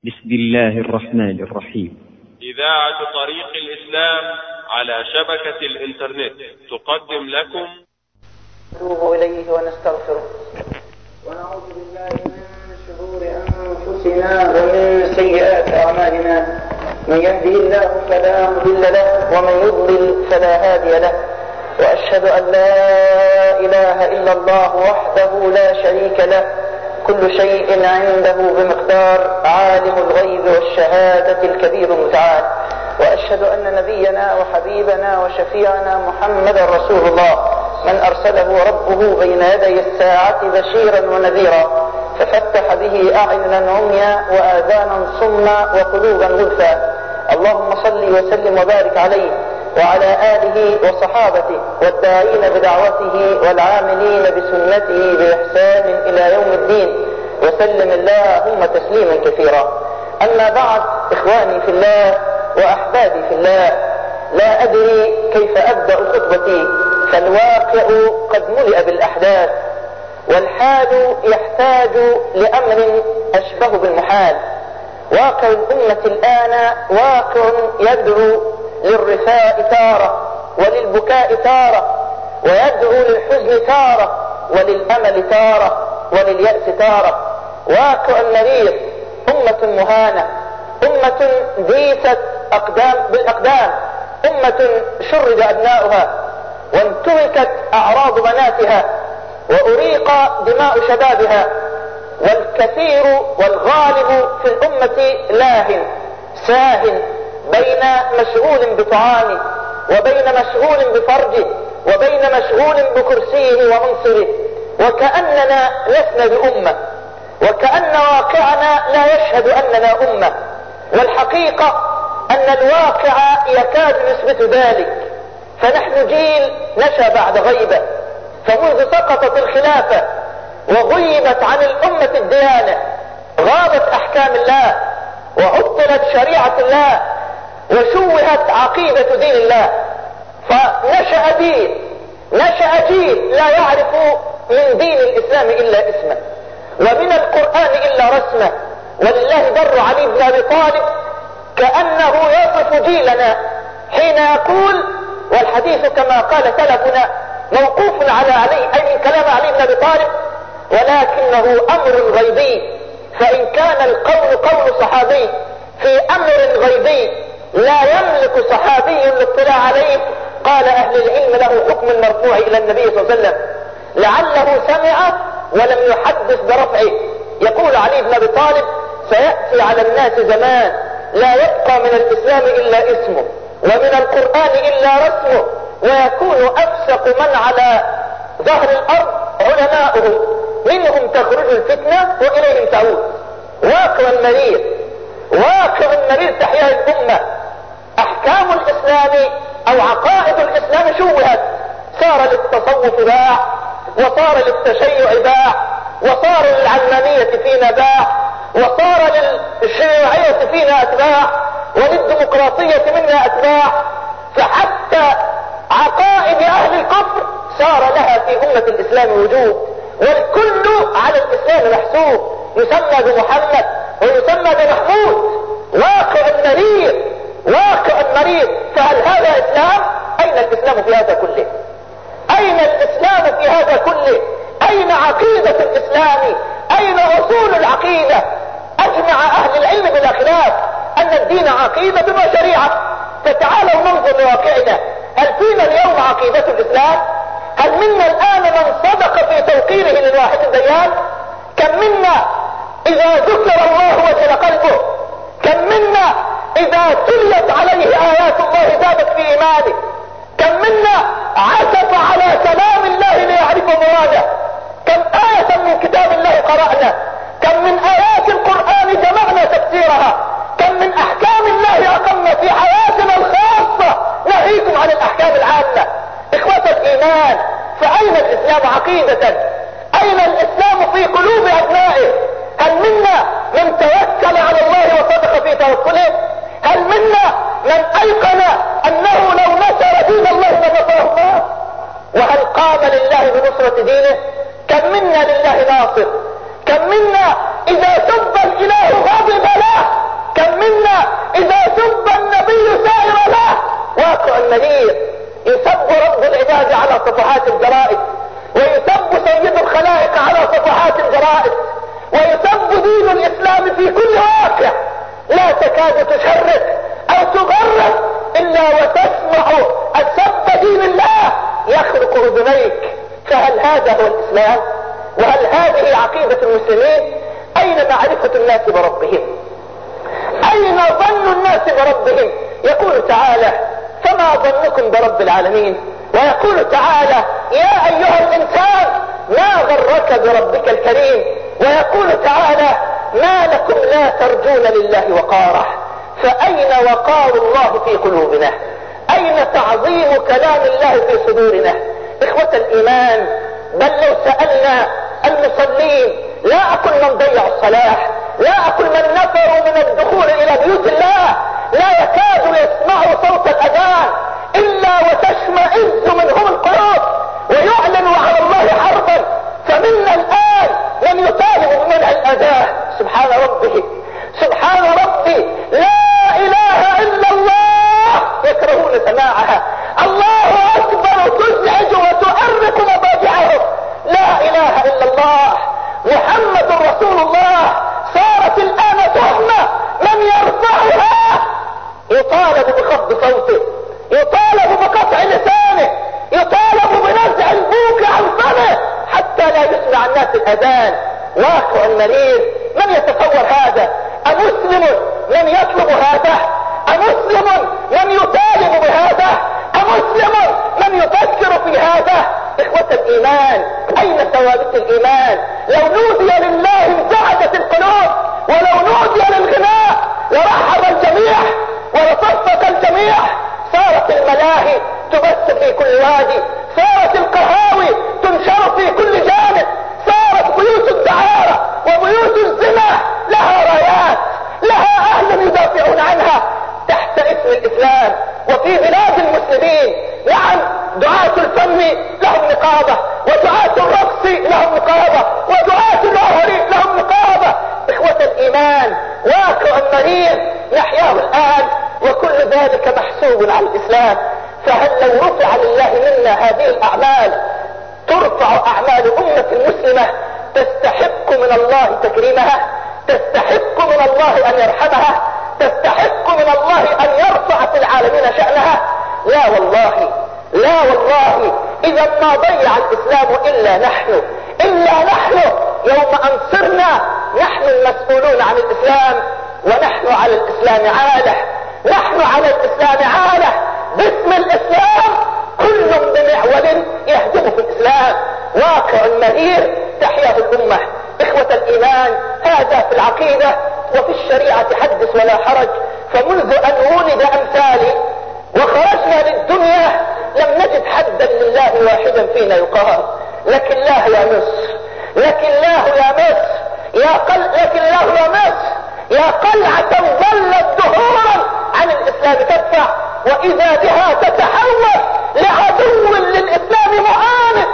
بسم الله الرحمن الرحيم. إذاعة طريق الإسلام على شبكة الإنترنت تقدم لكم نتوب إليه ونستغفره ونعوذ بالله من شرور أنفسنا ومن سيئات أعمالنا. من يهده الله فلا مضل له ومن يضلل فلا هادي له، وأشهد أن لا إله إلا الله وحده لا شريك له، كل شيء عنده بمقدار، عالم الغيب والشهادة الكبير المتعال. وأشهد أن نبينا وحبيبنا وشفيعنا محمد رسول الله، من أرسله ربه بين يدي الساعة بشيرا ونذيرا، ففتح به أعينا عميا وآذانا صما وقلوبا غلفا. اللهم صل وسلم وبارك عليه وعلى آله وصحابته والداعين بدعوته والعاملين بسنته بإحسان إلى يوم الدين، وسلم اللهم تسليما كثيرا. أما بعد، إخواني في الله وأحبابي في الله، لا أدري كيف أبدأ خطبتي، فالواقع قد ملئ بالأحداث، والحال يحتاج لأمر أشبه بالمحال. واقع الأمة الآن واقع يدعو للرثاء تارة وللبكاء تارة، ويدعو للحزن تارة وللأمل تارة ولليأس تارة. واقع مريض، أمة مهانة، أمة ديست بالأقدام، أمة شرد أبناؤها وانتهكت أعراض بناتها وأريق دماء شبابها، والكثير والغالب في الأمة ساهن بين مشغول بطعامه وبين مشغول بفرجه وبين مشغول بكرسيه ومنصبه، وكأننا لسنا بأمة، وكأن واقعنا لا يشهد أننا أمة. والحقيقة أن الواقع يكاد يثبت ذلك، فنحن جيل نشأ بعد غيبة، فمنذ سقطت الخلافة وغيبت عن الأمة الديانة، غابت أحكام الله وعطلت شريعة الله وشوهت عقيدة دين الله، فنشأ جيل لا يعرف من دين الإسلام إلا اسمه ومن القرآن إلا رسمه. ولله در علي بن أبي طالب كأنه يصف جيلنا حين يقول، والحديث كما قال سلفنا موقوف على علي، أي من كلام علي بن أبي طالب، ولكنه أمر غيبي، فإن كان القول قول صحابي في أمر غيبي لا يملك صحابي الاطلاع عليه، قال أهل العلم له حكم المرفوع إلى النبي صلى الله عليه وسلم، لعله سمع ولم يحدث برفعه. يقول علي بن أبي طالب: سيأتي على الناس زمان لا يبقى من الإسلام إلا اسمه ومن القرآن إلا رسمه، ويكون أفسق من على ظهر الأرض علماؤهم، منهم تخرج الفتنة وإليهم تعود. واقع مرير تحيا الأمة. أحكام الإسلام أو عقائد الإسلام شوهت، صار للتصوف باع، وصار للتشيع باع، وصار للعلمانية فينا باع، وصار للشيوعية فينا أتباع، وللديمقراطية منا أتباع، فحتى عقائد أهل الكفر صار لها في أمة الإسلام وجود، والكل على الإسلام محسوب، يسمى بمحمد ويسمى بمحمود. واقع مريض. فهل هذا إسلام؟ أين الإسلام في هذا كله؟ أين الإسلام في هذا كله؟ أين عقيدة الإسلام؟ أين أصول العقيدة؟ أجمع أهل العلم بلا خلاف أن الدين عقيدة وشريعة. فتعالوا ننظر لواقعنا، هل فينا اليوم عقيدة الإسلام؟ هل منا الآن من صدق في توقيره للواحد الديان؟ كم منا إذا ذكر الله وجل قلبه؟ كم منا إذا تلت عليه آيات الله زادت في إيمانه؟ كم منا عزف على كلام الله ليعرف مراده؟ كم آية من كتاب الله قرأنا؟ كم من آيات القرآن جمعنا تفسيرها؟ كم من أحكام الله أقمنا في حياتنا الخاصة نهيكم عن الأحكام العامة؟ إخوة الإيمان، فأين الإسلام عقيدة؟ أين الإسلام في قلوب أبنائه؟ هل منا من توكل على الله وصدق في توكله؟ هل منا من أيقن أنه لو نصر دين الله لنصره الله؟ وهل قام لله بنصرة دينه؟ كم منا لله ناصر؟ كم منا إذا سب الإله غضب له تكاد تشرك او تغرق الا وتسمع السب دين الله يخرق اذنيك. فهل هذا هو الاسلام؟ وهل هذه عقيدة المسلمين؟ اين معرفة الناس بربهم؟ اين ظن الناس بربهم؟ يقول تعالى فما ظنكم برب العالمين. ويقول تعالى يا ايها الانسان ما غرك بربك الكريم. ويقول تعالى ما لكم لا ترجون لله وقاره. فاين وقار الله في قلوبنا؟ اين تعظيم كلام الله في صدورنا؟ اخوة الايمان، بل لو سألنا المصلين، لا اقل من ضيع الصلاة، لا اقل من نفروا من الدخول الى بيوت الله، لا يكادوا يسمعوا صوت الاذان الا وتشمئز منهم القلوب ويعلنوا على الله حربا. فمنا الان من يطالب بمنع الاذان. سبحان ربه سبحان ربي، لا اله الا الله يكرهون سماعها. الله اكبر تزعج وتؤرق مضاجعهم. لا اله الا الله محمد رسول الله صارت الان تهمة. من يرفعها يطالب بخفض صوته، يطالب بقطع لسانه، يطالب بنزع البوق عن فمه حتى لا يسمع الناس الاذان. واقع مرير. من يتصور هذا؟ أمسلم من يطلب هذا؟ أمسلم من يطالب بهذا؟ أمسلم من يفكر في هذا؟ إخوة الإيمان، أين ثوابت الإيمان؟ لو نودي لله انزعجت القلوب، ولو نودي للغناء لرحب الجميع ولصفق الجميع. صارت الملاهي تبث في كل وادي، صارت القهاوي تنشر في كل جانب، صارت بيوت الدعارة وبيوت الزنا لها رايات، لها اهل يدافعون عنها تحت اسم الاسلام. وفي بلاد المسلمين نعم دعاة الفن لهم نقابة، ودعاة الرقص لهم نقابة، ودعاة الظهر لهم نقابة. اخوة الايمان، واقع مرير نحياه الان وكل ذلك محسوب على الاسلام. فهل لو رفع لله منا هذه الاعمال ترفع اعمال امة المسلمة تستحق من الله تكريمها، تستحق من الله ان يرحمها، تستحق من الله ان يرفع في العالمين شأنها؟ لا والله، لا والله. اذا ما ضيع الاسلام الا نحن، الا نحن. يوم ان صرنا نحن المسؤولون عن الاسلام ونحن على الاسلام عالة، نحن على الاسلام عالة باسم الاسلام، كل بمعول يهدم في الاسلام. واقع مرير تحياه الامة. اخوة الايمان، هذا في العقيدة. وفي الشريعة حدث ولا حرج. فمنذ ان ولد امثالي وخرجنا للدنيا لم نجد حدا لله واحدا فينا يقال لك الله يا مصر، لك الله يا مصر، لك الله يا مصر، يا قلعة ظلت دهورا عن الاسلام تدفع، واذا بها تتحول لعدو للاسلام معاند.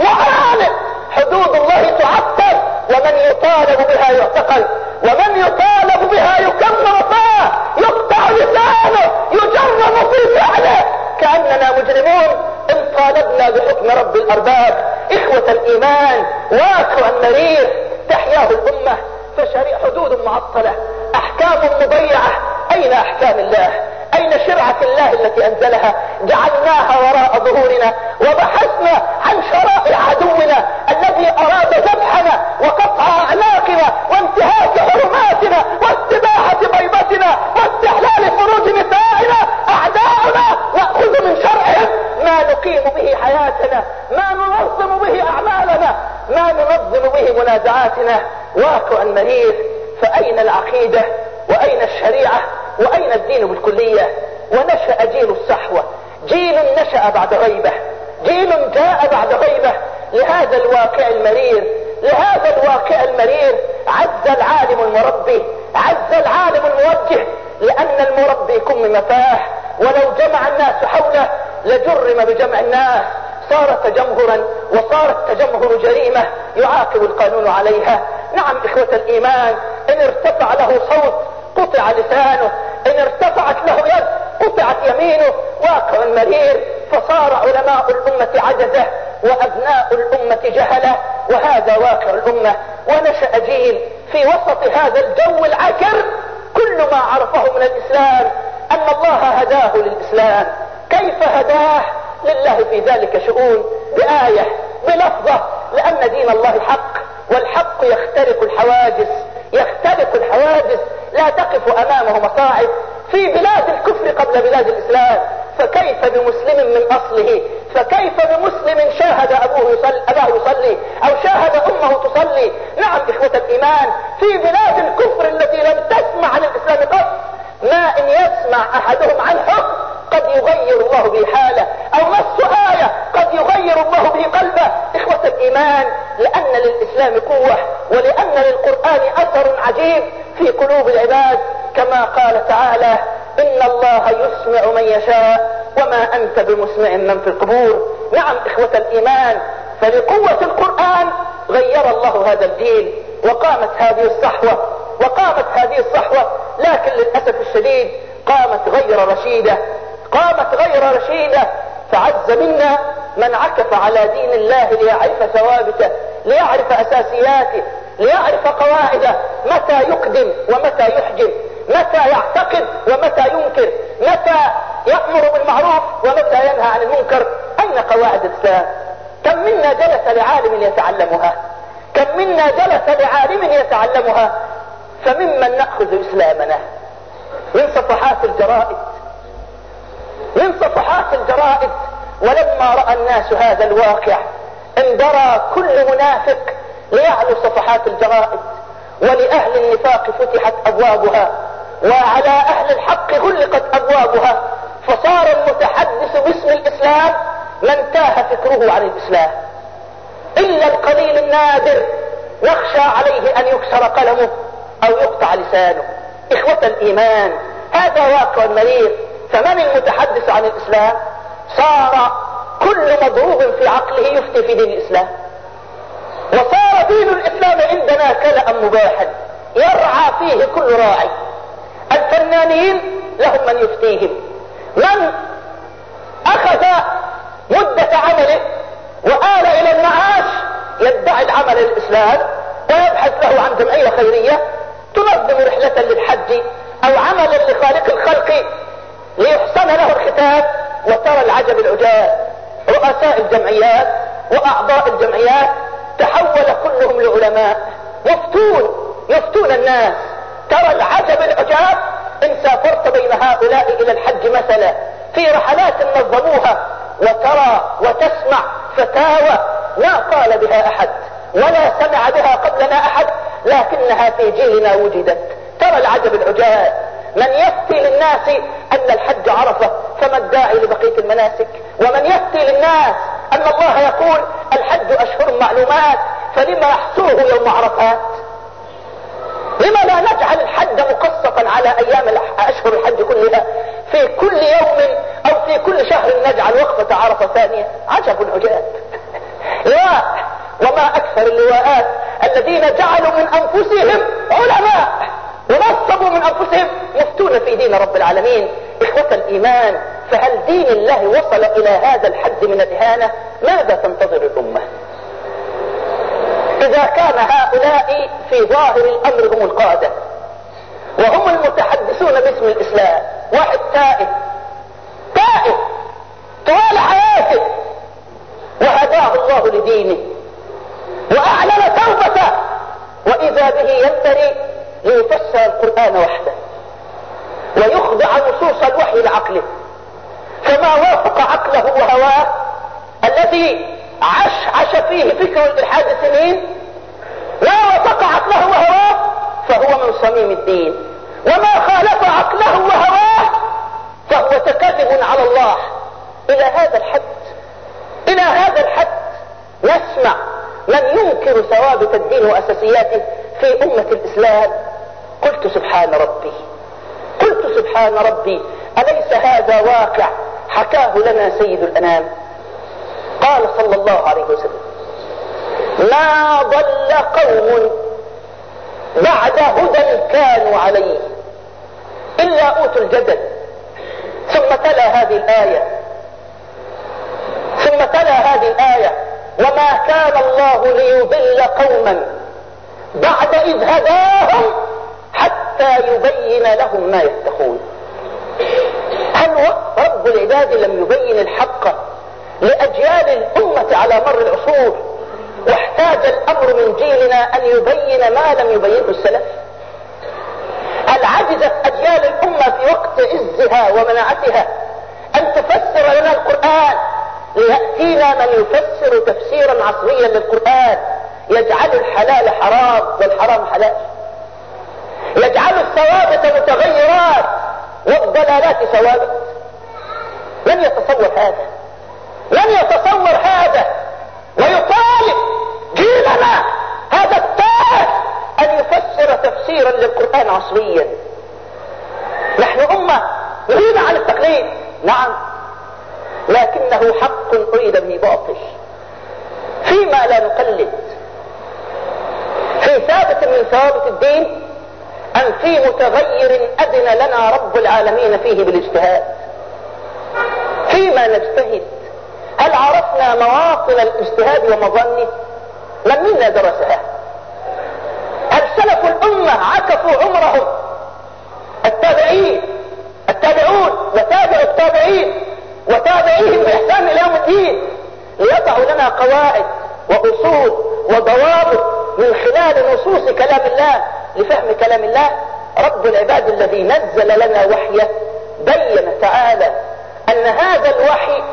حدود الله تعطل، ومن يطالب بها يعتقل، ومن يطالب بها يكمر فاه، يقطع لسانه، يجرم في فعله. كأننا مجرمون ان طالبنا بحكم رب الارباب. اخوة الايمان، واقع مرير تحياه الامة. حدود معطلة، احكام مضيعة. اين احكام الله؟ اين شرعة الله التي انزلها؟ جعلناها وراء ظهورنا وبحثنا عن شرائع عدونا الذي اراد ذبحنا وقطع اعناقنا وانتهاك حرماتنا واستباحة بيضتنا واستحلال فروج نسائنا. اعداؤنا نأخذ من شرعهم ما نقيم به حياتنا، ما ننظم به اعمالنا، ما ننظم به منازعاتنا. واقع مرير. فاين العقيدة؟ واين الشريعة؟ واين الدين بالكلية؟ ونشأ جيل الصحوة، جيل نشأ بعد غيبة، جيل جاء بعد غيبة لهذا الواقع المرير. لهذا الواقع المرير عز العالم المربي، عز العالم الموجه، لان المربي كم مفاح، ولو جمع الناس حوله لجرم بجمع الناس. صار تجمهرا، وصار التجمهر جريمة يعاقب القانون عليها. نعم اخوة الايمان، ان ارتفع له صوت قطع لسانه، ان ارتفعت له يد قطعت يمينه. واقع مرير. فصار علماء الامة عجزة وابناء الامة جهلة، وهذا واقع الامة. ونشأ جيل في وسط هذا الجو العكر كل ما عرفه من الإسلام أن الله هداه للإسلام. كيف هداه؟ لله في ذلك شؤون، بآية بلفظة، لأن دين الله حق، والحق يخترق الحواجز، يخترق الحواجز، لا تقف أمامه مصاعب. في بلاد الكفر قبل بلاد الإسلام، فكيف بمسلم من أصله؟ فكيف بمسلم شاهد أباه يصلي أو شاهد أمه تصلي؟ نعم إخوة الإيمان، في بلاد الكفر التي لم تسمع عن الإسلام قط، ما إن يسمع أحدهم عن حكم قد يغير الله به حاله، أو نص آية قد يغير الله به قلبه. إخوة الإيمان، لأن للإسلام قوة، ولأن للقرآن أثر عجيب في قلوب العباد، كما قال تعالى: إن الله يسمع من يشاء وما أنت بمسمع من في القبور. نعم إخوة الإيمان، فلقوة القرآن غير الله هذا الجيل، وقامت هذه الصحوة، لكن للأسف الشديد قامت غير رشيدة، فعز منا من عكف على دين الله ليعرف ثوابته، ليعرف أساسياته، ليعرف قواعده، متى يقدم ومتى يحجم، متى يعتقد ومتى ينكر، متى يأمر بالمعروف ومتى ينهى عن المنكر. أين قواعد الإسلام؟ كم منا جلس لعالم يتعلمها، فممن نأخذ إسلامنا؟ من صفحات الجرائد. ولما رأى الناس هذا الواقع اندرى كل منافق ليعلو صفحات الجرائد، ولأهل النفاق فتحت أبوابها، وعلى أهل الحق غلقت أبوابها، فصار المتحدث باسم الإسلام من تاه فكره عن الإسلام، إلا القليل النادر يخشى عليه أن يكسر قلمه أو يقطع لسانه. إخوة الإيمان، هذا واقع مرير. فمن المتحدث عن الإسلام؟ صار كل مضروب في عقله يفتي في دين الإسلام، وصار دين الإسلام عندنا كلأ مباحا يرعى فيه كل راعي. الفنانين لهم من يفتيهم، من أخذ مدة عمله وآل إلى المعاش يدعي العمل للإسلام ويبحث له عن جمعية خيرية تنظم رحلة للحج أو عملا لخالق الخلق ليحسن له الختام. وترى العجب العجاب، رؤساء الجمعيات وأعضاء الجمعيات تحول كلهم لعلماء يفتون الناس. ترى العجب العجاب، إن سافرت بين هؤلاء إلى الحج مثلا في رحلات نظموها، وترى وتسمع فتاوى لا قال بها أحد ولا سمع بها قبلنا أحد، لكنها في جيلنا وجدت. ترى العجب العجاب، من يفتي للناس أن الحج عرفة فما الداعي لبقية المناسك، ومن يفتي للناس أن الله يقول الحج أشهر معلومات فلما يحصره يوم عرفات؟ لما لا نجعل الحج مقسطا على أيام أشهر الحج كلها، في كل يوم أو في كل شهر نجعل وقفة عرفة ثانية؟ عجب عجاب. لا، وما أكثر اللواءات الذين جعلوا من أنفسهم علماء ونصبوا من أنفسهم يفتون في دين رب العالمين. إخوة الإيمان، فهل دين الله وصل إلى هذا الحد من الإهانة؟ ماذا تنتظر الأمة إذا كان هؤلاء في ظاهر الأمر هم القادة وهم المتحدثون باسم الإسلام؟ واحد تائب طوال حياته وهداه الله لدينه وأعلن توبته، وإذا به ينبري ليفسر القرآن وحده ويخضع نصوص الوحي لعقله، فما وافق عقله وهواه الذي عش فيه فكر الإلحاد سنين، لا وافق عقله وهواه فهو من صميم الدين، وما خالف عقله وهواه فهو تكذب على الله. إلى هذا الحد نسمع من ينكر ثوابت الدين وأساسياته في أمة الإسلام. قلت سبحان ربي، أليس هذا واقع حكاه لنا سيد الأنام؟ قال صلى الله عليه وسلم: ما ضل قوم بعد هدى كانوا عليه إلا أوتوا الجدل. ثم تلا هذه الآية: وما كان الله ليضل قوما بعد إذ هداهم حتى حتى يبين لهم ما يتقون. هل رب العباد لم يبين الحق لأجيال الأمة على مر العصور، واحتاج الأمر من جيلنا أن يبين ما لم يبينه السلف؟ هل عجزت أجيال الأمة في وقت عزها ومناعتها أن تفسر لنا القرآن، ليأتينا من يفسر تفسيرا عصريا للقرآن يجعل الحلال حرام والحرام حلال، يجعل الثوابت متغيرات والضلالات ثوابت؟ لن يتصور هذا، لن يتصور هذا، ويطالب جيلنا هذا التاج أن يفسر تفسيرا للقرآن عصريا. نحن أمة نريد عن التقليد، نعم، لكنه حق أريد به باطل. فيما لا نقلد، في ثابت من ثوابت الدين أم في متغير أذن لنا رب العالمين فيه بالاجتهاد؟ فيما نجتهد هل عرفنا مواطن الاجتهاد ومظنه؟ من منا درسها؟ هل سلف الأمة عكفوا عمرهم؟ التابعون وتابع التابعين وتابعيهم بإحسان إلى يوم الدين ليضعوا لنا قواعد وأصول وضوابط من خلال نصوص كلام الله لفهم كلام الله؟ رب العباد الذي نزل لنا وحيه بين تعالى أن هذا الوحي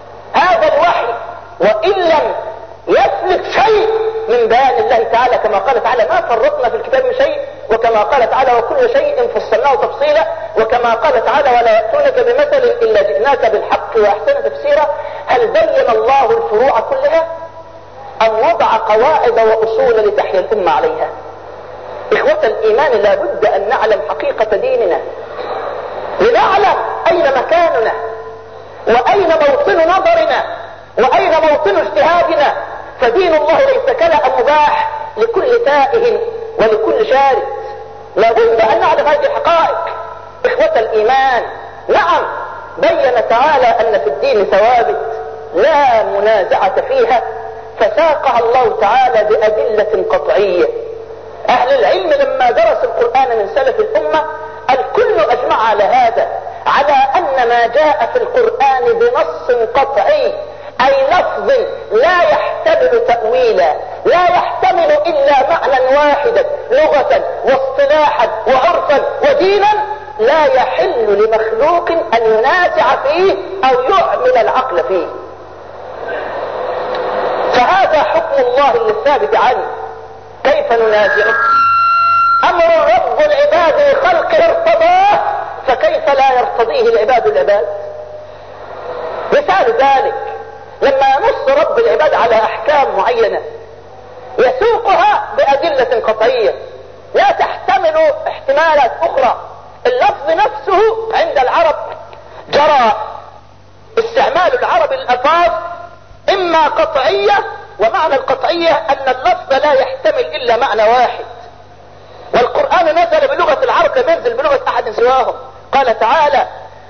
وإن لم يسلك شيء من بيان الله تعالى، كما قال تعالى ما فرطنا في الكتاب من شيء، وكما قال تعالى وكل شيء فصلناه تفصيلا، وكما قال تعالى ولا يأتونك بمثل إلا جئناك بالحق وأحسن تفسيرا. هل بين الله الفروع كلها أم وضع قواعد وأصول لتحيا الأمة عليها؟ إخوة الإيمان لا بد أن نعلم حقيقة ديننا، لنعلم أين مكاننا وأين موطن نظرنا وأين موطن اجتهادنا. فدين الله ليس كلأ مباح لكل تائه ولكل شارد. لا بد أن نعرف هذه الحقائق. إخوة الإيمان، نعم بين تعالى أن في الدين ثوابت لا منازعة فيها، فساقها الله تعالى بأدلة قطعية. أهل العلم لما درس القرآن من سلف الأمة الكل أجمع على هذا، على أن ما جاء في القرآن بنص قطعي، أي لفظ لا يحتمل تأويلا، لا يحتمل إلا معنى واحدا لغة واصطلاحا وعرفا ودينا، لا يحل لمخلوق أن ينازع فيه أو يعمل العقل فيه. فهذا حكم الله الثابت عنه، كيف ننازعه؟ أمر رب العباد لخلقه ارتضاه، فكيف لا يرتضيه العباد؟ مثال ذلك لما ينص رب العباد على أحكام معينة يسوقها بأدلة قطعية لا تحتمل احتمالات أخرى. اللفظ نفسه عند العرب جرى استعمال العرب الألفاظ إما قطعية، ومعنى القطعية أن اللفظ لا يحتمل إلا معنى واحد. والقرآن نزل بلغة العرب لم ينزل بلغة أحد سواهم. قال تعالى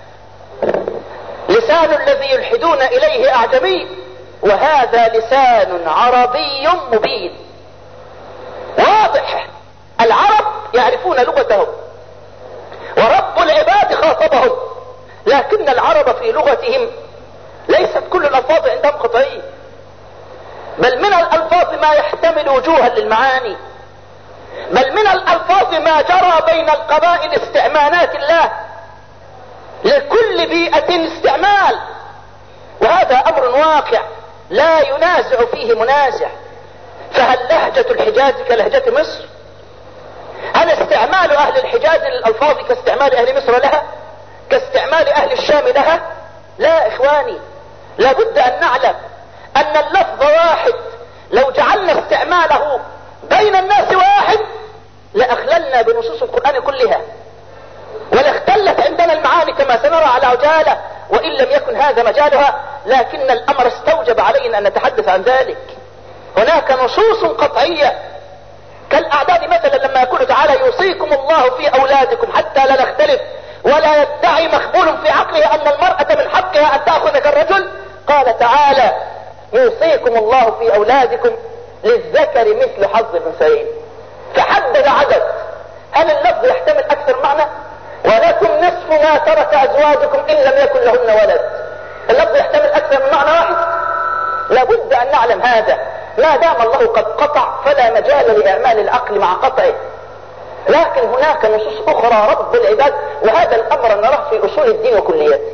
لسان الذي يلحدون إليه أعجمي وهذا لسان عربي مبين. واضح، العرب يعرفون لغتهم ورب العباد خاطبهم، لكن العرب في لغتهم ليست كل الألفاظ عندهم قطعية، بل من الألفاظ ما يحتمل وجوها للمعاني، بل من الألفاظ ما جرى بين القبائل استعمالات الله، لكل بيئة استعمال، وهذا أمر واقع لا ينازع فيه منازع. فهل لهجة الحجاز كلهجة مصر؟ هل استعمال أهل الحجاز للألفاظ كاستعمال أهل مصر لها؟ كاستعمال أهل الشام لها؟ لا إخواني، لابد أن نعلم أن اللفظ واحد، لو جعلنا استعماله بين الناس واحد لأخللنا بنصوص القرآن كلها ولاختلت عندنا المعاني كما سنرى على عجالة، وإن لم يكن هذا مجالها، لكن الأمر استوجب علينا أن نتحدث عن ذلك. هناك نصوص قطعية كالأعداد مثلا لما يقول تعالى يوصيكم الله في أولادكم حتى لا نختلف ولا يدعي مخبول في عقله أن المرأة من حقها أن تأخذ كالرجل. قال تعالى يوصيكم الله في أولادكم للذكر مثل حظ الأنثيين، فحدد عدد. هل اللفظ يحتمل اكثر معنى؟ ولكم نصف ما ترك ازواجكم ان لم يكن لهن ولد. اللفظ يحتمل اكثر من معنى واحد. لابد ان نعلم هذا. ما دام الله قد قطع فلا مجال لاعمال العقل مع قطعه. لكن هناك نصوص اخرى رب العباد، وهذا الامر نراه في اصول الدين وكلياته.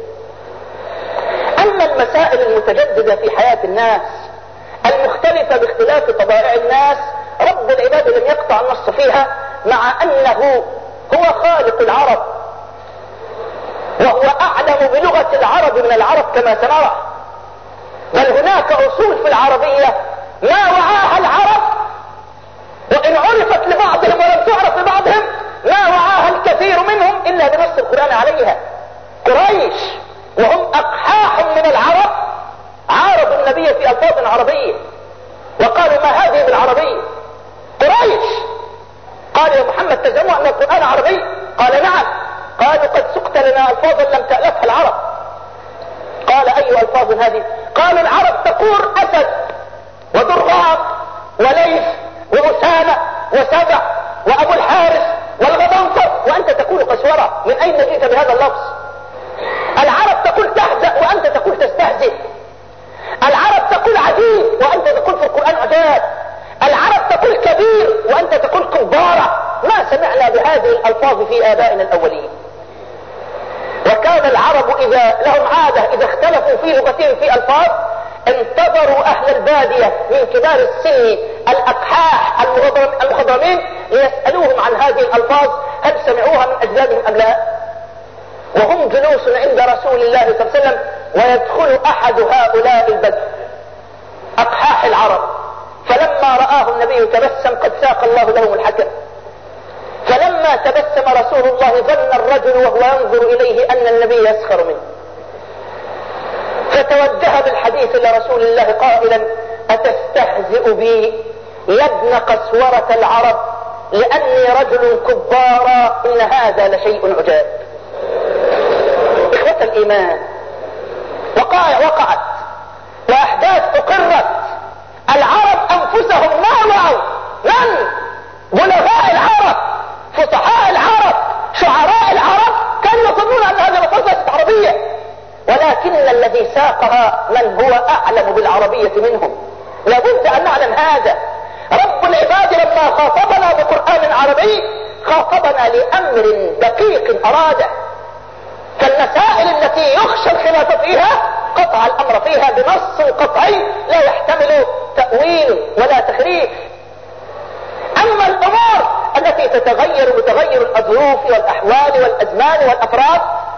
اما المسائل المتجددة في حياة الناس المختلفة باختلاف طبائع الناس، رب العباد لم يقطع النص فيها، مع انه هو خالق العرب وهو اعلم بلغة العرب من العرب كما سنرى. بل هناك اصول في العربية ما وعاها العرب، وان عرفت لبعضهم ولم تعرف لبعضهم، ما وعاها الكثير منهم الا بنص القرآن عليها. قريش وهم اقحاح من العرب عارضوا النبي في الفاظ عربية وقالوا ما هذه بالعربية. قريش قال يا محمد تزعموا ان القرآن عربي؟ قال نعم. قالوا قد سقت لنا الفاظا لم تألفها العرب. قال اي الفاظ هذه؟ قالوا العرب تقول اسد ودرغام وليث واسامة وسبع وابو الحارث والغضنفر، وانت تقول قسورة. من اين جئت بهذا اللفظ؟ العرب تقول تهزأ وانت تقول تستهزئ. العرب تقول عجيب وانت تقول في القرآن عجاب. العرب تقول كبير وانت تقول كبارة. ما سمعنا بهذه الالفاظ في ابائنا الاولين. وكان العرب اذا لهم عادة اذا اختلفوا في لغتهم في الفاظ انتظروا اهل البادية من كبار السن الاقحاح المخضرمين ليسألوهم عن هذه الالفاظ هل سمعوها من اجدادهم ام لا. وهم جلوس عند رسول الله صلى الله عليه وسلم ويدخل احد هؤلاء البدو اقحاح العرب، فلما رآه النبي تبسم قد ساق الله لهم الحكم. فلما تبسم رسول الله ظن الرجل وهو ينظر اليه ان النبي يسخر منه، فتوجه بالحديث لرسول الله قائلا أتستهزئ بي يا ابن قسورة العرب لأني رجل كبارا؟ إن هذا لشيء عجاب. إخوة الإيمان، وقعت وأحداث أقرت. العرب أنفسهم ما وعوا. من بلغاء العرب فصحاء العرب شعراء العرب كانوا يظنون أن هذه الألفاظ ليست عربية، ولكن الذي ساقها من هو أعلم بالعربية منهم. لابد أن نعلم هذا. رب العباد لما خاطبنا بقرآن عربي خاطبنا لأمر دقيق أراده. فالمسائل التي يخشى الخلاف فيها قطع الأمر فيها بنص قطعي لا يحتمل تأويل ولا تخريف. أما الأمور التي تتغير بتغير الظروف والأحوال والأزمان والأفراد،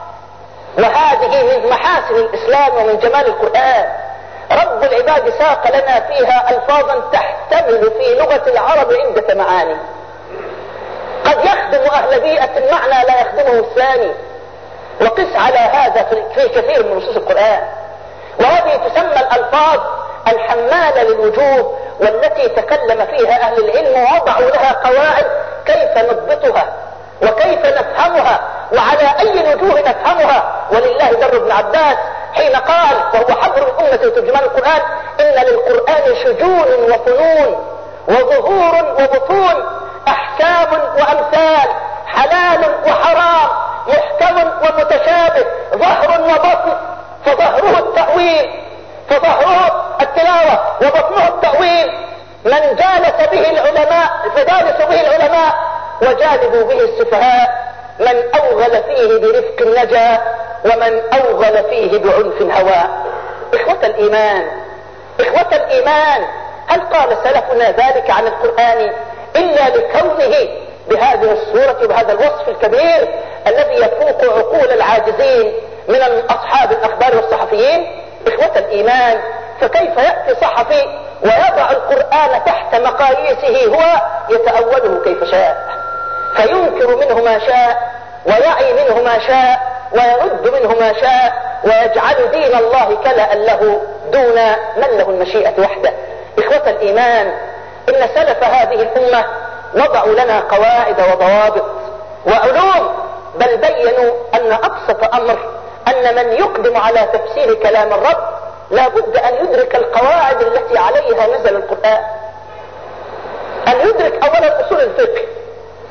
وهذه من محاسن الإسلام ومن جمال القرآن. رب العباد ساق لنا فيها ألفاظا تحتمل في لغة العرب عدة معاني. قد يخدم أهل بيئة معنى لا يخدمه الثاني، وقس على هذا في كثير من نصوص القرآن. وهذه تسمى الألفاظ الحمالة للوجوه، والتي تكلم فيها أهل العلم ووضعوا لها قواعد كيف نضبطها وكيف نفهمها وعلى أي وجوه نفهمها. ولله در ابن عباس حين قال وهو حبر الأمة وترجمان القرآن إن للقرآن شجون وفنون وظهور وبطون، أحكام وأمثال، حلال وحرام، محكم ومتشابه، ظهر وبطن. فظهره التأويل، فظهره التلاوة، وبطنه التأويل. من جالس به العلماء فجالس به العلماء وجالبوا به السفهاء. من أوغل فيه برفق نجا ومن أوغل فيه بعنف هوى. إخوة الإيمان، إخوة الإيمان، هل قال سلفنا ذلك عن القرآن إلا لكونه بهذه الصورة وبهذا الوصف الكبير الذي يفوق عقول العاجزين من أصحاب الأخبار والصحفيين؟ إخوة الإيمان، فكيف يأتي صحفي ويضع القرآن تحت مقاييسه هو يتأوله كيف شاء، فينكر منه ما شاء ويعي منه ما شاء ويرد منه ما شاء ويجعل دين الله كلأ له دون من له المشيئة وحده. إخوة الإيمان، إن سلف هذه الأمة وضعوا لنا قواعد وضوابط وعلوم، بل بينوا أن أبسط أمر أن من يقدم على تفسير كلام الرب لا بد أن يدرك القواعد التي عليها نزل القرآن، أن يدرك أولا أصول الفقه،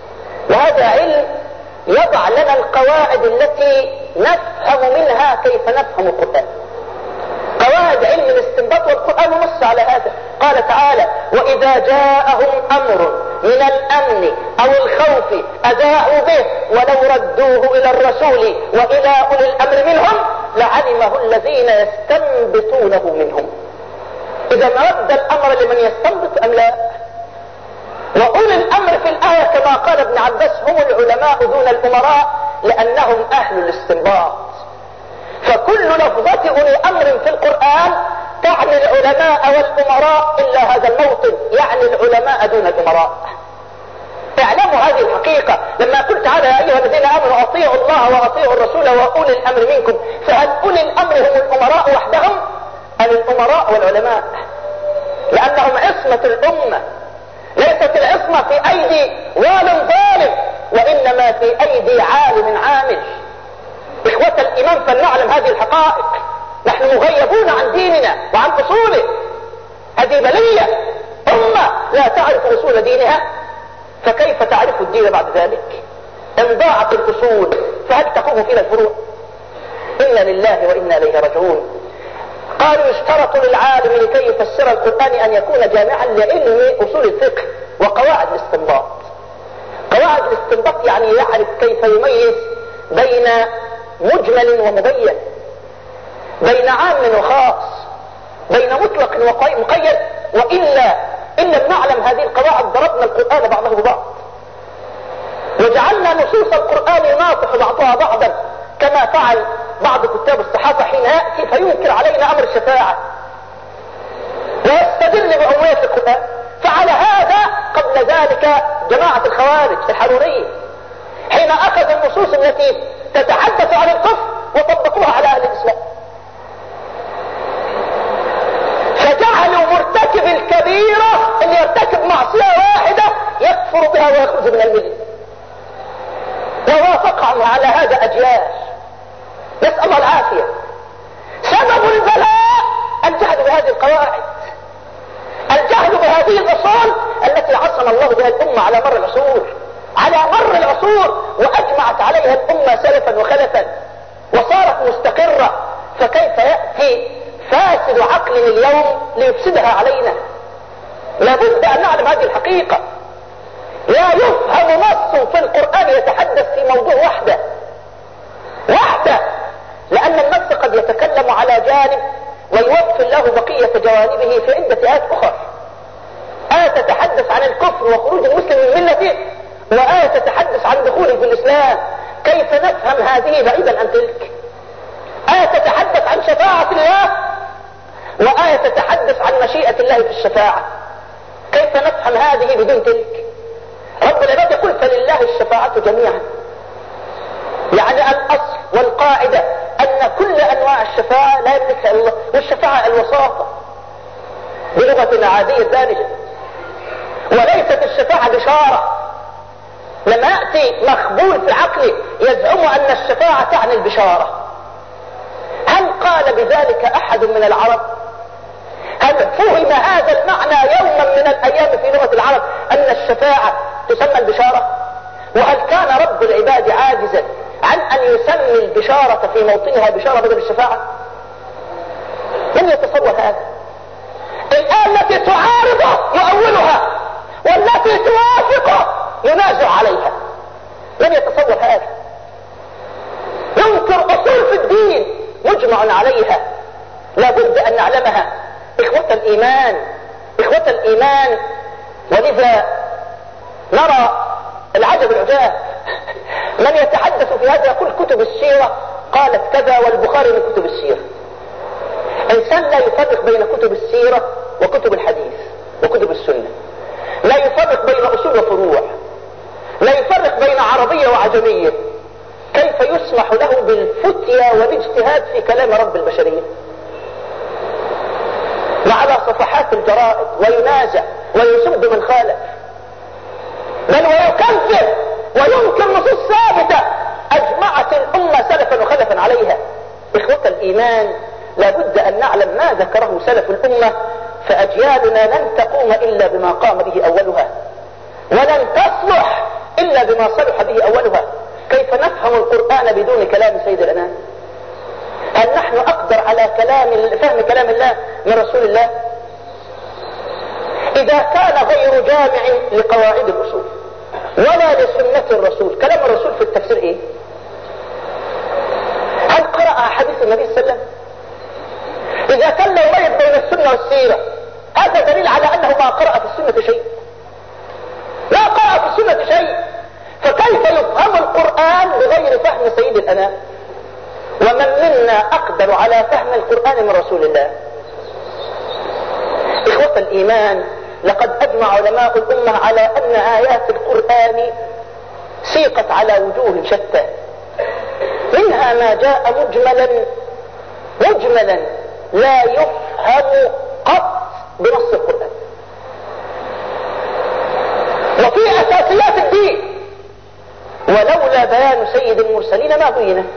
وهذا علم يضع لنا القواعد التي نفهم منها كيف نفهم القرآن. قواعد علم الاستنباط، والقرآن نص على هذا. قال تعالى: وإذا جاءهم أمر من الأمن أو الخوف أذاعوا به ولو ردوه إلى الرسول وإلى أولي الأمر منهم لعلمه الذين يستنبطونه منهم. إذا رد الأمر لمن يستنبط أم لا؟ وأولي الأمر في الآية كما قال ابن عباس هم العلماء دون الأمراء، لأنهم أهل الاستنباط. فكل لفظة أولي أمر في القرآن تعني العلماء والأمراء إلا هذا الموطن، يعني العلماء دون الأمراء. اعلموا هذه الحقيقة. لما قلت تعالى: يا أيها الذين آمنوا أطيعوا الله وأطيعوا الرسول وأولي الأمر منكم، فهل أولي الأمر هم الأمراء وحدهم أم الأمراء والعلماء؟ لأنهم عصمة الأمة. ليست العصمة في أيدي وال ظالم، وإنما في أيدي عالم عامل. إخوة الإيمان، فلنعلم هذه الحقائق. نحن مغيبون عن ديننا وعن أصوله. هذه بلية. أمة لا تعرف أصول دينها، فكيف تعرف الدين بعد ذلك؟ إن ضاعت الأصول فهل تقوم فينا الفروع؟ إنا لله وإنا إليه راجعون. قالوا: يشترط للعالم لكي يفسر القرآن أن يكون جامعا لعلم أصول الفقه وقواعد الاستنباط. قواعد الاستنباط يعني يعرف كيف يميز بين مجمل ومبين، بين عام وخاص، بين مطلق ومقيد. وإلا إن لم نعلم هذه القواعد ضربنا القرآن بعضه ببعض، وجعلنا نصوص القرآن يناطح بعضها بعضا، كما فعل بعض كتاب الصحافة حين يأتي فينكر علينا أمر الشفاعة ويستدل بعمومية القرآن. فعل هذا قبل ذلك جماعة الخوارج الحرورية حين أخذ النصوص التي تتحدث عن الكفر وطبقوها على أهل الإسلام، فجعلوا مرتكب الكبيرة اللي يرتكب معصية واحدة يكفر بها ويخرج من الملة. ووافقهم على هذا أجيال، نسأل الله العافية. سبب البلاء الجهل بهذه القواعد، الجهل بهذه الأصول التي عصم الله بها الأمة على مر العصور، على مر العصور، وأجمعت عليها الأمة سلفا وخلفا وصارت مستقرة. فكيف يأتي فاسد عقل اليوم ليفسدها علينا؟ لابد أن نعلم هذه الحقيقة. لا يفهم نص في القرآن يتحدث في موضوع واحدة، لأن النص قد يتكلم على جانب ويوفي الله بقية جوانبه في عدة آيات أخرى. آية تتحدث عن الكفر وخروج المسلم من ملته، وآية تتحدث عن دخوله في الإسلام. كيف نفهم هذه بعيدا عن تلك؟ آية تتحدث عن شفاعة الله، وآية تتحدث عن مشيئة الله في الشفاعة. كيف نفهم هذه بدون تلك؟ رب العباد يقول: فلله الشفاعة جميعا. يعني الأصل والقاعدة أن كل أنواع الشفاعة لا يملكها الله، والشفاعة الوساطة بلغة عادية دارجة، وليست الشفاعة بشارة. لما يأتي مخبول في العقل يزعم أن الشفاعة تعني البشارة. هل قال بذلك أحد من العرب؟ هل فهم هذا المعنى يوما من الأيام في لغة العرب أن الشفاعة تسمى البشارة؟ وهل كان رب العباد عاجزا عن أن يسمي البشارة في موطنها بشارة بدل الشفاعة؟ من يتصور هذا؟ الآن التي تعارضه يؤولها، والتي توافقه ينازع عليها. من يتصور هذا؟ ينكر أصول في الدين مجمع عليها، لابد أن نعلمها. إخوة الإيمان، ولذا نرى العجب العجاب. من يتحدث في هذا يقول كتب السيرة قالت كذا والبخاري من كتب السيرة. إنسان لا يفرق بين كتب السيرة وكتب الحديث وكتب السنة، لا يفرق بين أصول وفروع، لا يفرق بين عربية وعجمية. كيف يسمح له بالفتيا والاجتهاد في كلام رب البشرية وعلى صفحات الجرائد وينازع ويسب من خالف، بل ويكذب وينكر نصوص ثابتة أجمعت الأمة سلفا وخلفا عليها؟ إخوة الإيمان، لابد أن نعلم ما ذكره سلف الأمة، فأجيالنا لن تقوم إلا بما قام به أولها، ولن تصلح إلا بما صلح به أولها. كيف نفهم القرآن بدون كلام سيد الأنام؟ هل نحن أقدر على فهم كلام الله من رسول الله؟ إذا كان غير جامع لقواعد الأصول ولا لسنة الرسول، كلام الرسول في التفسير إيه؟ هل قرأ حديث النبي صلى الله عليه وسلم؟ إذا كان لا يميز بين السنة والسيرة، هذا دليل على أنه ما قرأ في السنة شيء. لا قرأ في السنة شيء، فكيف يفهم القرآن بغير فهم سيد الأنام؟ ومن منا أقدر على فهم القرآن من رسول الله؟ إخوة الإيمان، لقد أجمع علماء الأمة على أن آيات القرآن سيقت على وجوه شتى، منها ما جاء مجملا لا يفهم قط بنص القرآن، وفي أساسيات الدين ولولا بيان سيد المرسلين ما بينت.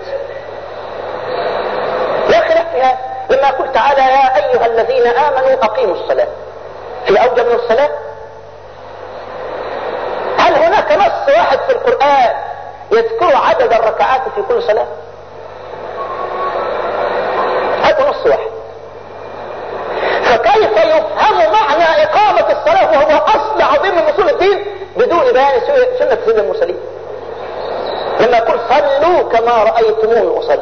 لا خلاف فيها. لما قلت تعالى يا أيها الذين آمنوا أقيموا الصلاة، في أوجه من الصلاة؟ هل هناك نص واحد في القرآن يذكر عدد الركعات في كل صلاة؟ هذا نص واحد. فكيف يفهم معنى إقامة الصلاة وهو أصل عظيم من أصول الدين بدون بيان سنة سيد المرسلين؟ لما يقول صلوا كما رأيتموني أصلي.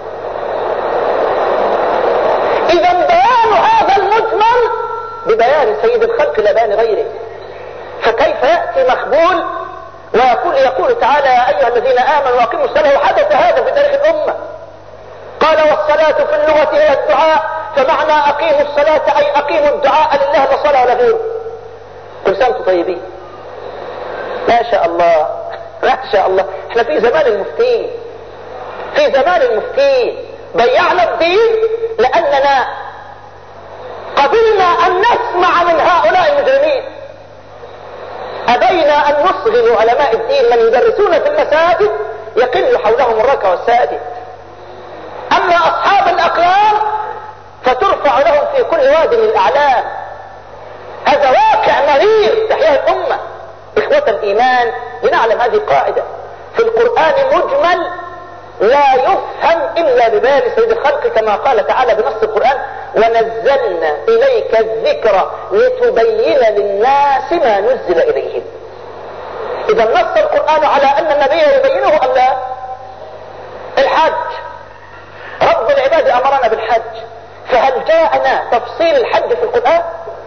إذا بيان هذا المجمل ببيان سيد الخلق لا بيان غيره، فكيف يأتي مخبول ويقول تعالى يا أيها الذين آمنوا أقيموا الصلاة؟ وحدث هذا في تاريخ الأمة. قال والصلاة في اللغة هي الدعاء، فمعنى أقيموا الصلاة أي أقيموا الدعاء لله لا صلاة ولا غيره. كل سنة وانتم طيبين. ما شاء الله ما شاء الله. احنا في زمان المفتين، في زمان المفتين ضيعنا الدين لأننا قبلنا أن نسمع من هؤلاء المجرمين. أبينا أن نصغي علماء الدين من يدرسون في المساجد يقل حولهم الركع والساجد، أما أصحاب الأقلام فترفع لهم في كل واد من الأعلام. هذا واقع مرير تحيا الأمة. إخوة الإيمان، لنعلم هذه القاعدة في القرآن مجمل لا يفهم إلا ببيان سيد الخلق، كما قال تعالى بنص القرآن ونزلنا إليك الذكر لتبين للناس ما نزل إليهم. إذا نص القرآن على أن النبي يبينه أم لا؟ الحج، رب العباد أمرنا بالحج، فهل جاءنا تفصيل الحج في القرآن؟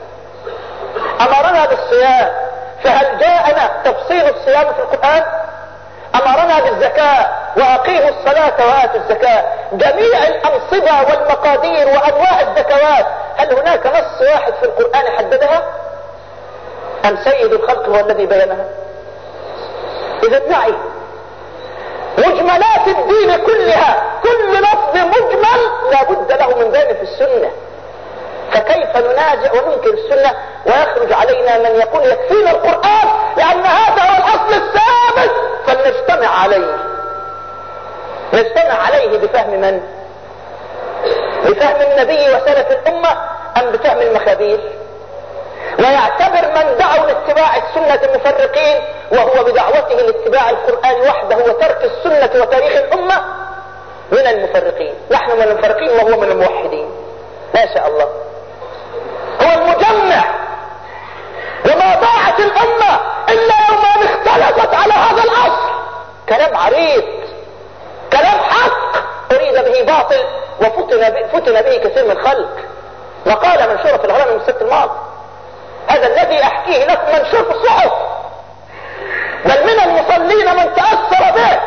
أمرنا بالصيام، فهل جاءنا تفصيل الصيام في القرآن؟ أمرنا بالزكاة وأقيموا الصلاة وآتوا الزكاة. جميع الأنصبة والمقادير وأنواع الزكوات هل هناك نص واحد في القرآن حددها؟ أم سيد الخلق هو الذي بينها؟ إذا نعي مجملات الدين كلها، كل لفظ مجمل لا بد له من بيان في السنة. فكيف ننازع وننكر السنة ويخرج علينا من يقول يكفينا القرآن لأن هذا هو الأصل الثابت فلنجتمع عليه. نجتمع عليه بفهم من؟ بفهم النبي وسلف الأمة أم بفهم المخابير؟ ويعتبر من دعوا لاتباع السنة مفرقين وهو بدعوته لاتباع القرآن وحده وترك السنة وتاريخ الأمة من المفرقين. نحن من المفرقين وهو من الموحدين. ما شاء الله. هو المجمع. وما ضاعت الأمة إلا يوم أن اختلفت على هذا الأصل. كلام عريض، كلام حق أريد به باطل وفتن به كثير من الخلق. وقال منشور في الهرم من الست الماضي، هذا الذي أحكيه لكم منشور في الصحف، بل من المصلين من تأثر به.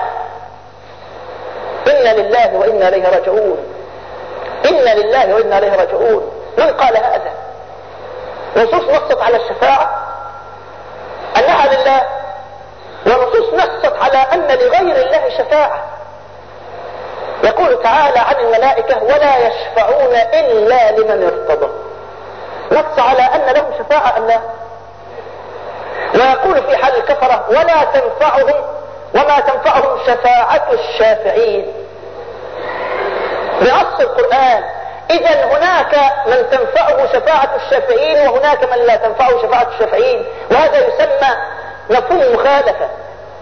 إنا لله وإنا إليه راجعون. إنا لله وإنا إليه راجعون. من قال هذا؟ نصوص نصت على الشفاعة أنها لله، ونصوص نصت على أن لغير الله شفاعة. يقول تعالى عن الملائكة ولا يشفعون إلا لمن ارتضى. نص على أن لهم شفاعة أم لا؟ ويقول في حال الكفرة ولا تنفعهم وما تنفعهم شفاعة الشافعين بنص القرآن. إذا هناك من تنفعه شفاعة الشافعين وهناك من لا تنفعه شفاعة الشافعين، وهذا يسمى مفهوم مخالفة.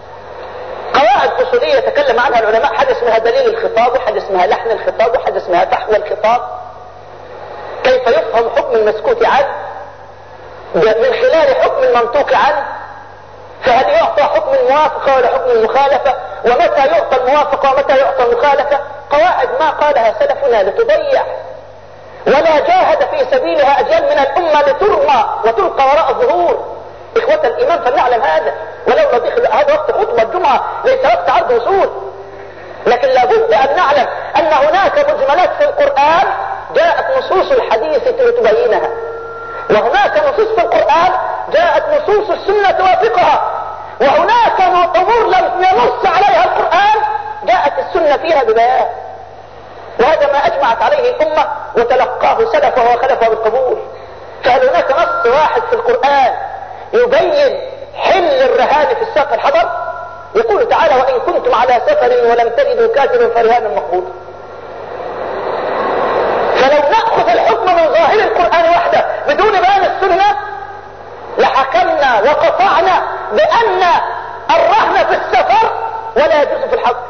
قواعد أصولية تكلم عنها العلماء، حاجة اسمها دليل الخطاب، وحاجة اسمها لحن الخطاب، وحاجة اسمها فحوى الخطاب. كيف يفهم حكم المسكوت عنه من خلال حكم المنطوق عنه، فهل يعطى حكم الموافقة ولا حكم المخالفة، ومتى يعطى الموافقة ومتى يعطى المخالفة. قواعد ما قالها سلفنا لتضيع، ولا جاهد في سبيلها أجيال من الأمة لترمى وتلقى وراء الظهور. إخوة الإيمان فلنعلم هذا، ولو نضيق هذا وقت خطبة الجمعة ليس وقت عرض أصول، لكن لابد أن نعلم أن هناك مجملات في القرآن جاءت نصوص الحديث لتبينها، وهناك نصوص في القرآن جاءت نصوص السنة توافقها، وهناك أمور لم ينص عليها القرآن جاءت السنة فيها ببيان. وهذا ما أجمعت عليه الأمة وتلقاه سلفه وخلفه بالقبول. فهل هناك نص واحد في القرآن يبين حل الرهان في السفر الحضر؟ يقول تعالى: وإن كنتم على سفر ولم تجدوا كاتبا فرهان مقبوض. فلو نأخذ الحكم من ظاهر القرآن وحده بدون بيان السنة لحكمنا وقطعنا بأن الرهن في السفر ولا يجوز في الحضر.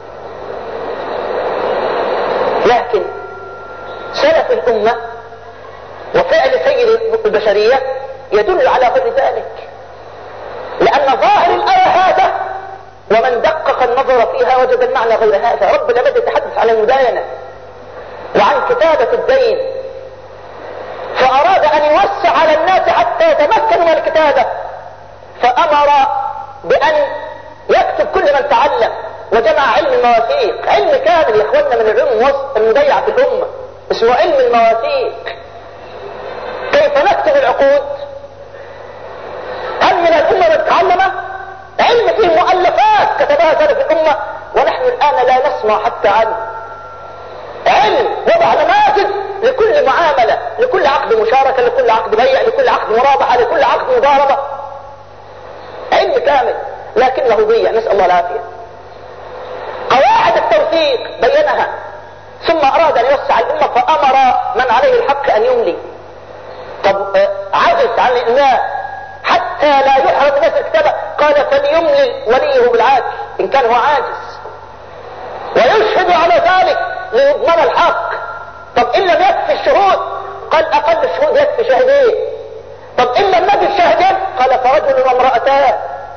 لكن سلف الأمة وفعل سيد البشرية يدل على غير ذلك، لأن ظاهر الآية هذا، ومن دقق النظر فيها وجد المعنى غير هذا. رب العباد يتحدث عن المداينة وعن كتابة الدين، فأراد أن يوسع على الناس حتى يتمكنوا من الكتابة، فأمر بأن يكتب كل من تعلم، وجمع علم المواثيق، علم كامل يا اخواننا من العلوم المضيعة في الأمة، اسمه علم المواثيق. كيف نكتب العقود؟ هل من الأمة من تعلم؟ علم فيه مؤلفات كتبها سلف الأمة ونحن الآن لا نسمع حتى عنه. علم وضع نماذج لكل معاملة، لكل عقد مشاركة، لكل عقد بيع، لكل عقد مرابحة، لكل عقد مضاربة، علم كامل لكنه ضيع، نسأل الله العافية. قواعد التوثيق بينها، ثم أراد أن يوسع الأمة فأمر من عليه الحق أن يملي. طب عجز عن الإملاء حتى لا يحرم الناس الكتابة، قال: فليملي وليه بالعاجز إن كان هو عاجز، ويشهد على ذلك ليضمن الحق. طب إن لم يكفي الشهود، قال: أقل الشهود يكفي شاهدين. طب إن لم نجد شاهدين، قال: فرجل وامرأتان.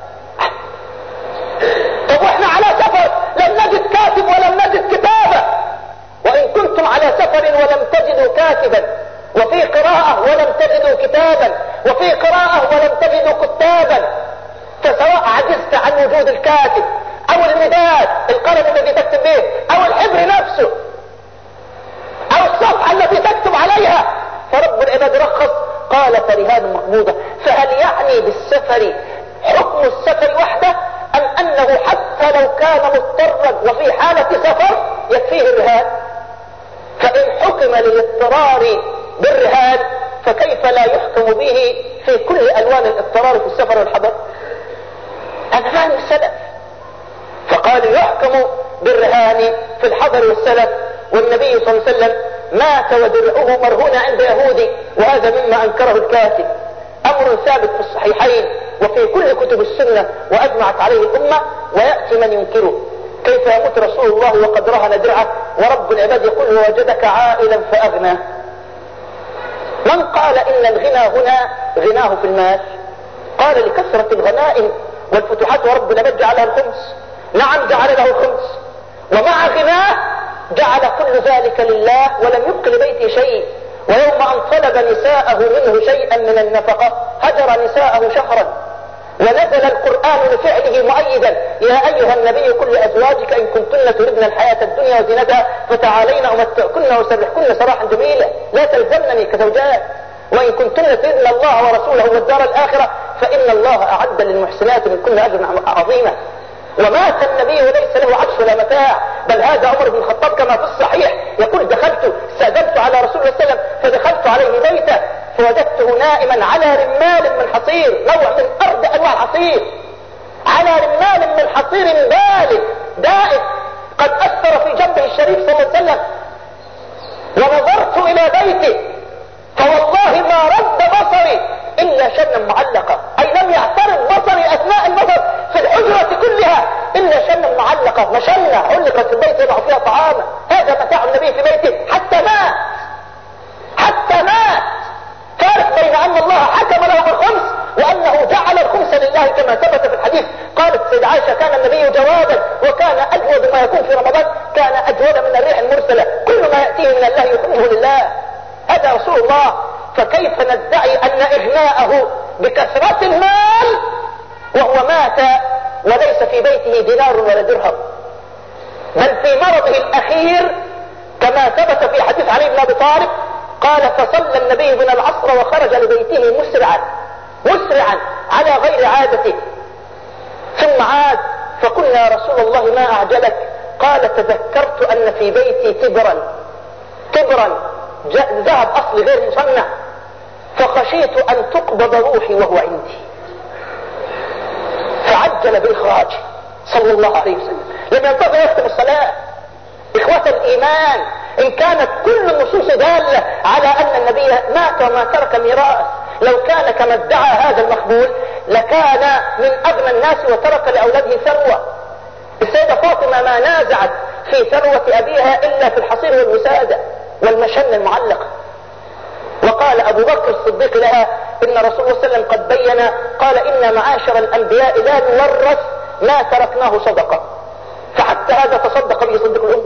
طب واحنا على سفر لم نجد كاتب ولم نجد كتابة، وإن كنتم على سفر ولم تجدوا كاتبا، وفي قراءة ولم تجدوا كتابا، وفي قراءة ولم تجدوا كتابا، فسواء عجزت عن وجود الكاتب أو المداد القلم الذي تكتب به أو الحبر نفسه أو الصفحة التي تكتب عليها، فرب العباد رخص، قال: فرهان مقبوضة. فهل يعني بالسفر حكم السفر وحده، أم أنه حتى لو كان مضطرا وفي حالة سفر يكفيه الرهان؟ فإن حكم للاضطرار بالرهان فكيف لا يحكم به في كل ألوان الاضطرار في السفر والحضر؟ هذا فهم السلف، فقال يحكم بالرهان في الحضر والسلف. والنبي صلى الله عليه وسلم مات ودرعه مرهون عند يهودي، وهذا مما أنكره الكاتب، أمر ثابت في الصحيحين وفي كل كتب السنة وأجمعت عليه الأمة، ويأتي من ينكره. كيف يموت رسول الله وقد رهن درعه، ورب العباد يقول: ووجدك عائلا فأغنى. من قال إن الغنى هنا غناه في المال؟ قال: لكثرة الغنائم والفتوحات، ورب العباد جعلها الخمس. نعم جعل له الخمس، ومع غناه جعل كل ذلك لله ولم يبق لبيته شيء. ويوم أن طلب نساءه منه شيئا من النفقة هجر نساءه شهرا، ونزل القرآن لفعله مؤيدا: يا أيها النبي قل لأزواجك إن كنتن تردن الحياة الدنيا وزينتها فتعالين أمتعكن وسرحكن سراحا جميلا لا تلزمنني كزوجات، وإن كنتن تردن الله ورسوله والدار الآخرة فإن الله أعد للمحسنات منكن أجرا عظيما. ومات النبي وليس له عرش ولا متاع، بل هذا عمر بن الخطاب كما في الصحيح يقول: استأذنت على رسول الله صلى الله عليه وسلم فدخلت عليه بيته فوجدته نائما على رمال من حصير، نوع من أرض أنواع الحصير، على رمال من حصير بالغ دائم قد أثر في جنبه الشريف صلى الله عليه وسلم. ونظرت إلى بيته فوالله ما رد بصري إلا شبنا معلقة، أي لم يعترض بصري أثناء النظر في الحجرة كلها إلا خلقت في البيت يضع فيها طعامه، هذا متاع النبي في بيته حتى مات. فارق بين ان الله حكم له بالخمس وانه جعل الخمس لله كما ثبت في الحديث. قالت سيدة عائشة كان النبي جوادا وكان اجود ما يكون في رمضان، كان اجود من الريح المرسلة، كل ما يأتيه من الله يخرجه لله. هذا رسول الله. فكيف ندعي ان اغناءه بكثرة المال وهو مات وليس في بيته دينار ولا درهم، بل في مرضه الاخير كما ثبت في حديث علي بن ابي طالب قال فصلى النبي بنا العصر وخرج لبيته مسرعا على غير عادته، ثم عاد فقلنا يا رسول الله ما اعجلك؟ قال تذكرت ان في بيتي تبرا ذهب اصلي غير مصنع، فخشيت ان تقبض روحي وهو عندي، فعجل بالخراج صلى الله عليه وسلم، لم ينتظر يختم الصلاة. اخوة الايمان، ان كانت كل النصوص دالة على ان النبي مات وما ترك ميراث، لو كان كما ادعى هذا المخبول لكان من اغنى الناس وترك لاولاده ثروة. السيدة فاطمة ما نازعت في ثروة ابيها الا في الحصير والوسادة والمشن المعلقة. وقال ابو بكر الصديق لها ان رسول الله صلى الله عليه وسلم قد بين قال ان معاشر الانبياء لا نورث ما تركناه صدقة، فحتى هذا تصدق به صديق الامة.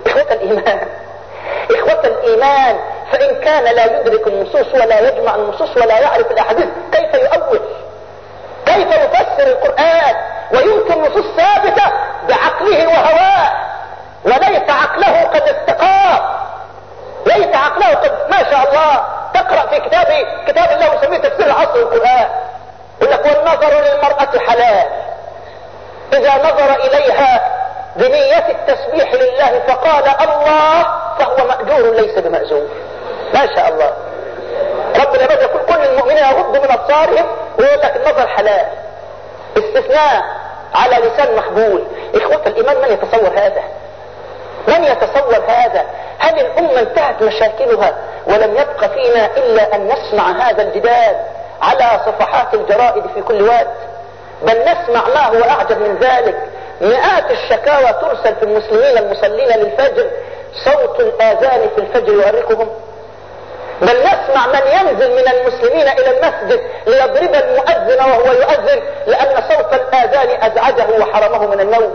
اخوة الايمان، فان كان لا يدرك النصوص ولا يجمع النصوص ولا يعرف الاحاديث كيف يؤول؟ كيف يفسر القرآن ويمكن نصوص ثابتة بعقله وهواه وليس عقله قد استقام، ليس عقله قد ما شاء الله. تقرأ في كتاب الله يسميه تفسير العصر القرآن، يقول لك والنظر للمرأة حلال إذا نظر إليها بنية التسبيح لله فقال الله فهو مأجور ليس بمأزور. ما شاء الله. ربنا بدأ يقول كل المؤمنين يغضوا من أبصارهم ويقول لك النظر حلال، استثناء على لسان مخبول. إخوة الإيمان، من يتصور هذا؟ من يتصور هذا؟ هل الأمة انتهت مشاكلها ولم يبق فينا إلا أن نسمع هذا الجدال على صفحات الجرائد في كل وقت؟ بل نسمع ما هو أعجب من ذلك، مئات الشكاوى ترسل في المسلمين المصلين للفجر، صوت الآذان في الفجر يؤرقهم. بل نسمع من ينزل من المسلمين إلى المسجد ليضرب المؤذن وهو يؤذن لأن صوت الآذان أزعجه وحرمه من النوم.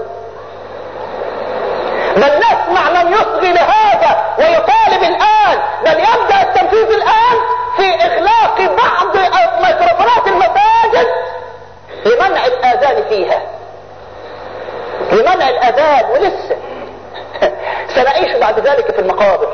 بل نسمع من يصغي لهذا ويطالب الآن، بل يبدأ التنفيذ الآن في إغلاق بعض ميكروفونات المساجد لمنع الآذان فيها، لمنع الآذان. ولسه سنعيش بعد ذلك في المقابر.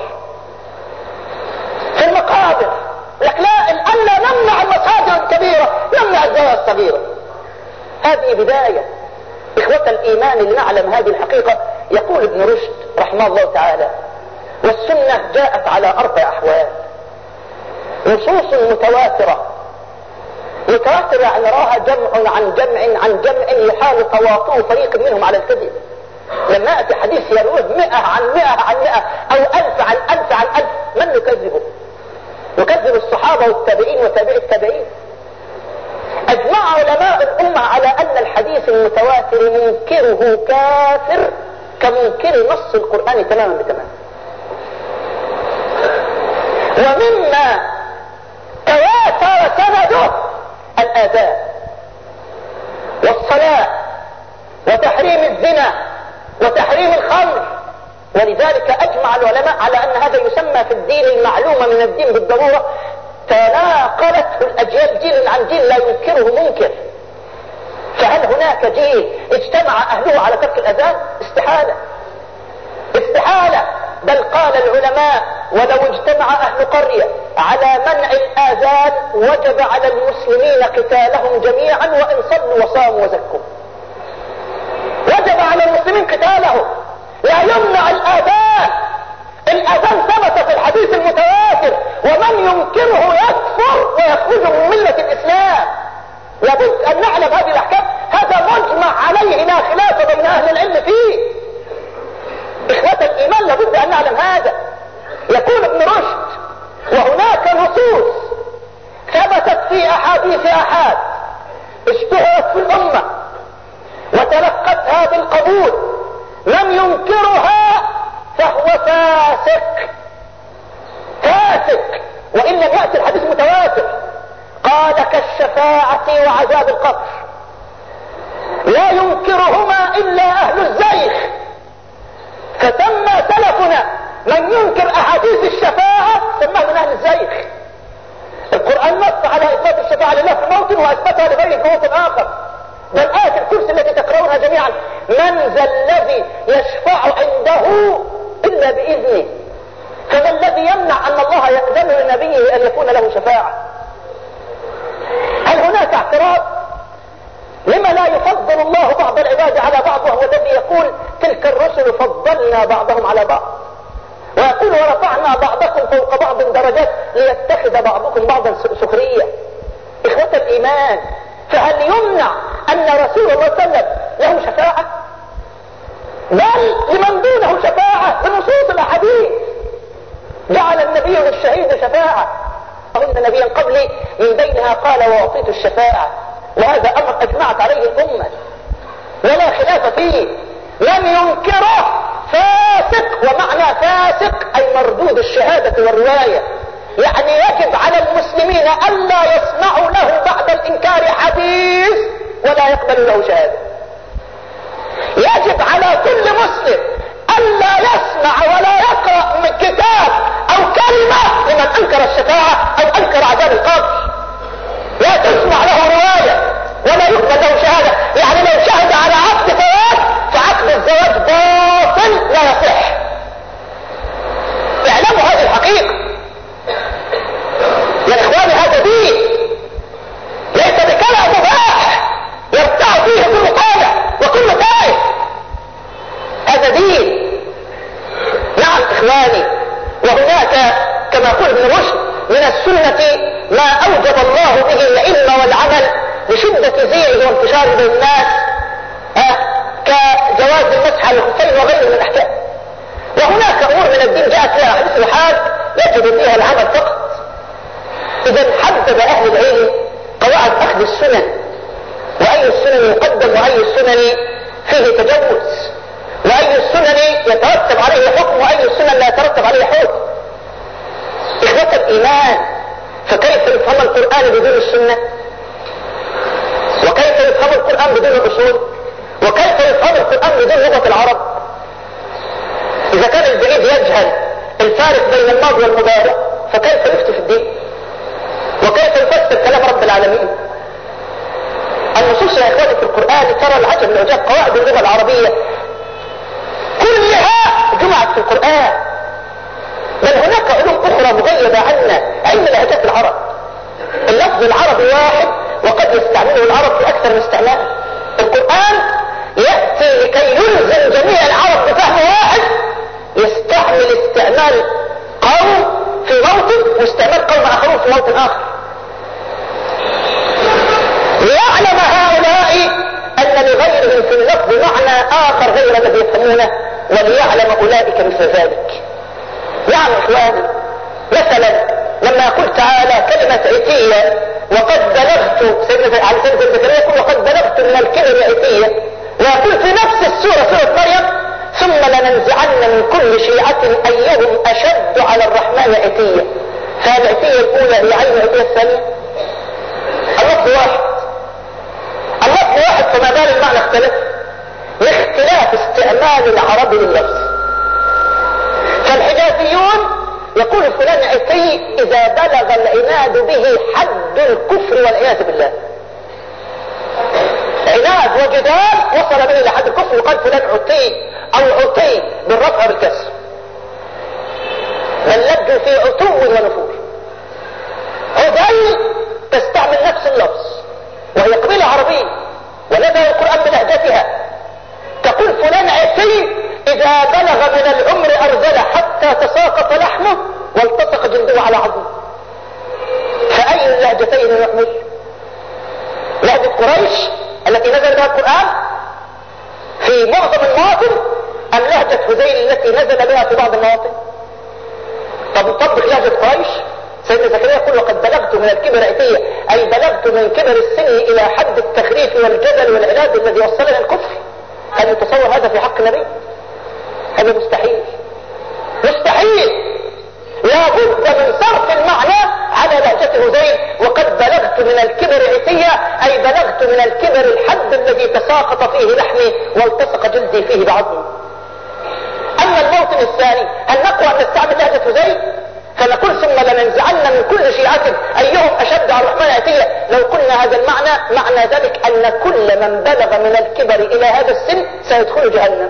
لك لا، الآن لا نمنع المساجد الكبيرة، نمنع الزوايا الصغيرة. هذه بداية. إخوة الإيمان، لنعلم هذه الحقيقة يقول ابن رشد رحمه الله تعالى: والسنة جاءت على 4 أحوال. نصوص متواترة يعني راها جمع عن جمع يحال تواطؤ فريق منهم على الكذب. لما يأتي حديث يروه 100 عن 100 أو 1000 عن 1000 عن 1000، من نكذبه؟ نكذب الصحابة والتابعين وتابعي التابعين. أجمع علماء الأمة على أن الحديث المتواتر منكره كافر كمنكر نص القرآن تماما بتمام. ومما تواتر سنده الآذان والصلاة وتحريم الزنا وتحريم الخمر. ولذلك أجمع العلماء على أن هذا يسمى في الدين المعلومة من الدين بالضرورة، تناقلته الأجيال جيل عن جيل لا ينكره منكر. فهل هناك جيل اجتمع أهله على ترك الأذان؟ استحالة. بل قال العلماء: ولو اجتمع أهل قرية على منع الآذان وجب على المسلمين قتالهم جميعا وإن صلوا وصاموا وزكوا. وجب على المسلمين قتالهم، لا يمنع الآذان. الآذان ثبت في الحديث المتواتر، ومن ينكره يكفر ويخرج من ملة الإسلام. لابد أن نعلم هذه الأحكام، هذا مجمع عليه لا خلاف بين أهل العلم فيه. إخوة الإيمان، لابد أن نعلم هذا. يقول ابن رشد: وهناك نصوص ثبتت في أحاديث آحاد اشتهرت في الأمة وتلقتها بالقبول لم ينكرها فهو فاسق، وإن لم يأتي الحديث متواتر. قال كالشفاعة وعذاب القبر، لا ينكرهما إلا أهل الزيغ. فسمى سلفنا من ينكر أحاديث الشفاعة سماه من أهل الزيغ. القرآن نص على إثبات الشفاعة لله في موطن وأثبتها لغيره في موطن آخر. بل آية الكرسي التي تقرؤونها جميعا: من ذا الذي يشفع عنده إلا بإذنه. فما الذي يمنع أن الله يأذن لنبيه أن يكون له شفاعة؟ هل هناك اعتراض؟ لما لا يفضل الله بعض العباد على بعض، وهو الذي يقول تلك الرسل فضلنا بعضهم على بعض، ويقول ورفعنا بعضكم فوق بعض درجات ليتخذ بعضكم بعضا سخرية. إخوة الإيمان، فهل يمنع أن رسول الله صلى الله عليه وسلم له شفاعة؟ بل لمن دونه شفاعة بنصوص الأحاديث. جعل النبي للشهيد شفاعة، وإن نبيا قبلي من بينها قال وأعطيت الشفاعة. وهذا أمر أجمعت عليه الأمة ولا خلاف فيه، لم ينكره فاسق. ومعنى فاسق أي مردود الشهادة والرواية، يعني يجب على المسلمين ألا يسمعوا له بعد الإنكار حديث ولا يقبل له شهادة. يجب على كل مسلم ألا يسمع ولا يقرأ من كتاب أو كلمة لمن أنكر الشفاعة أو أنكر عذاب القبر. لا تسمع له رواية ولا يقبل له شهادة. يعني لو شهد على عقد زواج فعقد الزواج باطل لا يصح. اعلموا هذه الحقيقة يا إخواني، هذا دين ليس بكلام مباح يرتع فيه كل طالع وكل تائب. هذا دين. نعم إخواني، وهناك كما قال ابن رشد من السنة ما أوجب الله به العلم والعمل لشدة زيغه وانتشاره بين الناس، كجواز المسح على الخفين وغيره من الأحكام. وهناك أمور من الدين جاءت فيها حديث الحاد يجب فيها العمل فقط. إذا حدد أهل العلم قواعد أخذ السنن، وأي السنن يقدم وأي السنن فيه تجوز، وأي السنن يترتب عليه حكم وأي السنن لا يترتب عليه حكم. إخوة الإيمان، فكيف يفهم القرآن بدون السنة؟ وكيف يفهم القرآن بدون الأصول؟ وكيف يفهم القرآن بدون لغة العرب؟ إذا كان البعيد يجهل الفارق بين الماضي والمضارع فكيف يفتي في الدين؟ وكيف يفسر كلام رب العالمين؟ النصوص يا إخواني في القرآن ترى العجب من عجاب. قواعد اللغة العربية كلها جمعت في القرآن، بل هناك علوم أخرى مغيبة عنا، علم لهجات العرب. اللفظ العربي واحد وقد يستعمله العرب في أكثر من استعمال. القرآن يأتي لكي يلزم جميع العرب بفهم واحد، يستعمل استعمال قوم في موطن واستعمال قوم آخرون في موطن آخر، ليعلم هؤلاء أن لغيرهم في اللفظ معنى آخر غير الذي يفهمونه، وليعلم أولئك مثل ذلك. نعم إخواني، مثلا لما يقول تعالى كلمة عتية وقد بلغت، سيدنا على سيدنا زكريا يقول وقد بلغت من الكبر عتية، ويقول في نفس السورة سورة مريم ثم لننزعن من كل شيعة أيهم أشد على الرحمن عتية. فالعتية الأولى هي عين العتية الثانية. اللفظ واحد، اللفظ واحد، فما بال المعنى اختلف لاختلاف استعمال العرب لللفظ. فالحجازيون يقول فلان عتي إذا بلغ العناد به حد الكفر والعياذ بالله. عناد وجدال وصل به إلى حد الكفر، وقال فلان عتي أو عتي بالرفع بالكسر، بل لجوا في عتو ونفور. عدل تستعمل نفس اللفظ وهي قبيلة عربية ونزل القرآن بلهجتها، تقول فلان عتي إذا بلغ من العمر أرذل حتى تساقط لحمه والتصق جلده على عظمه. فأي اللهجتين نحمل؟ لهجة قريش التي نزل بها القرآن في معظم المواطن أم لهجة هذيل التي نزل بها في بعض المواطن؟ طب نطبق لهجة قريش. سيدنا زكريا يقول وقد بلغت من الكبر عتية، أي بلغت من كبر السن إلى حد التخريف والجدل والعناد الذي وصلنا الكفر. هل يتصور هذا في حق النبي؟ هذا مستحيل، مستحيل. لا بد من صرف المعنى على لهجة هذيل. وقد بلغت من الكبر عتية، أي بلغت من الكبر الحد الذي تساقط فيه لحمي والتصق جلدي فيه بعظمي. أما الموطن الثاني، هل نقوى أن نستعمل لهجة هذيل فنقول ثم لننزعن من كل شيعة أيهم أشد على الرحمن عتية؟ لو قلنا هذا المعنى، معنى ذلك أن كل من بلغ من الكبر إلى هذا السن سيدخل جهنم.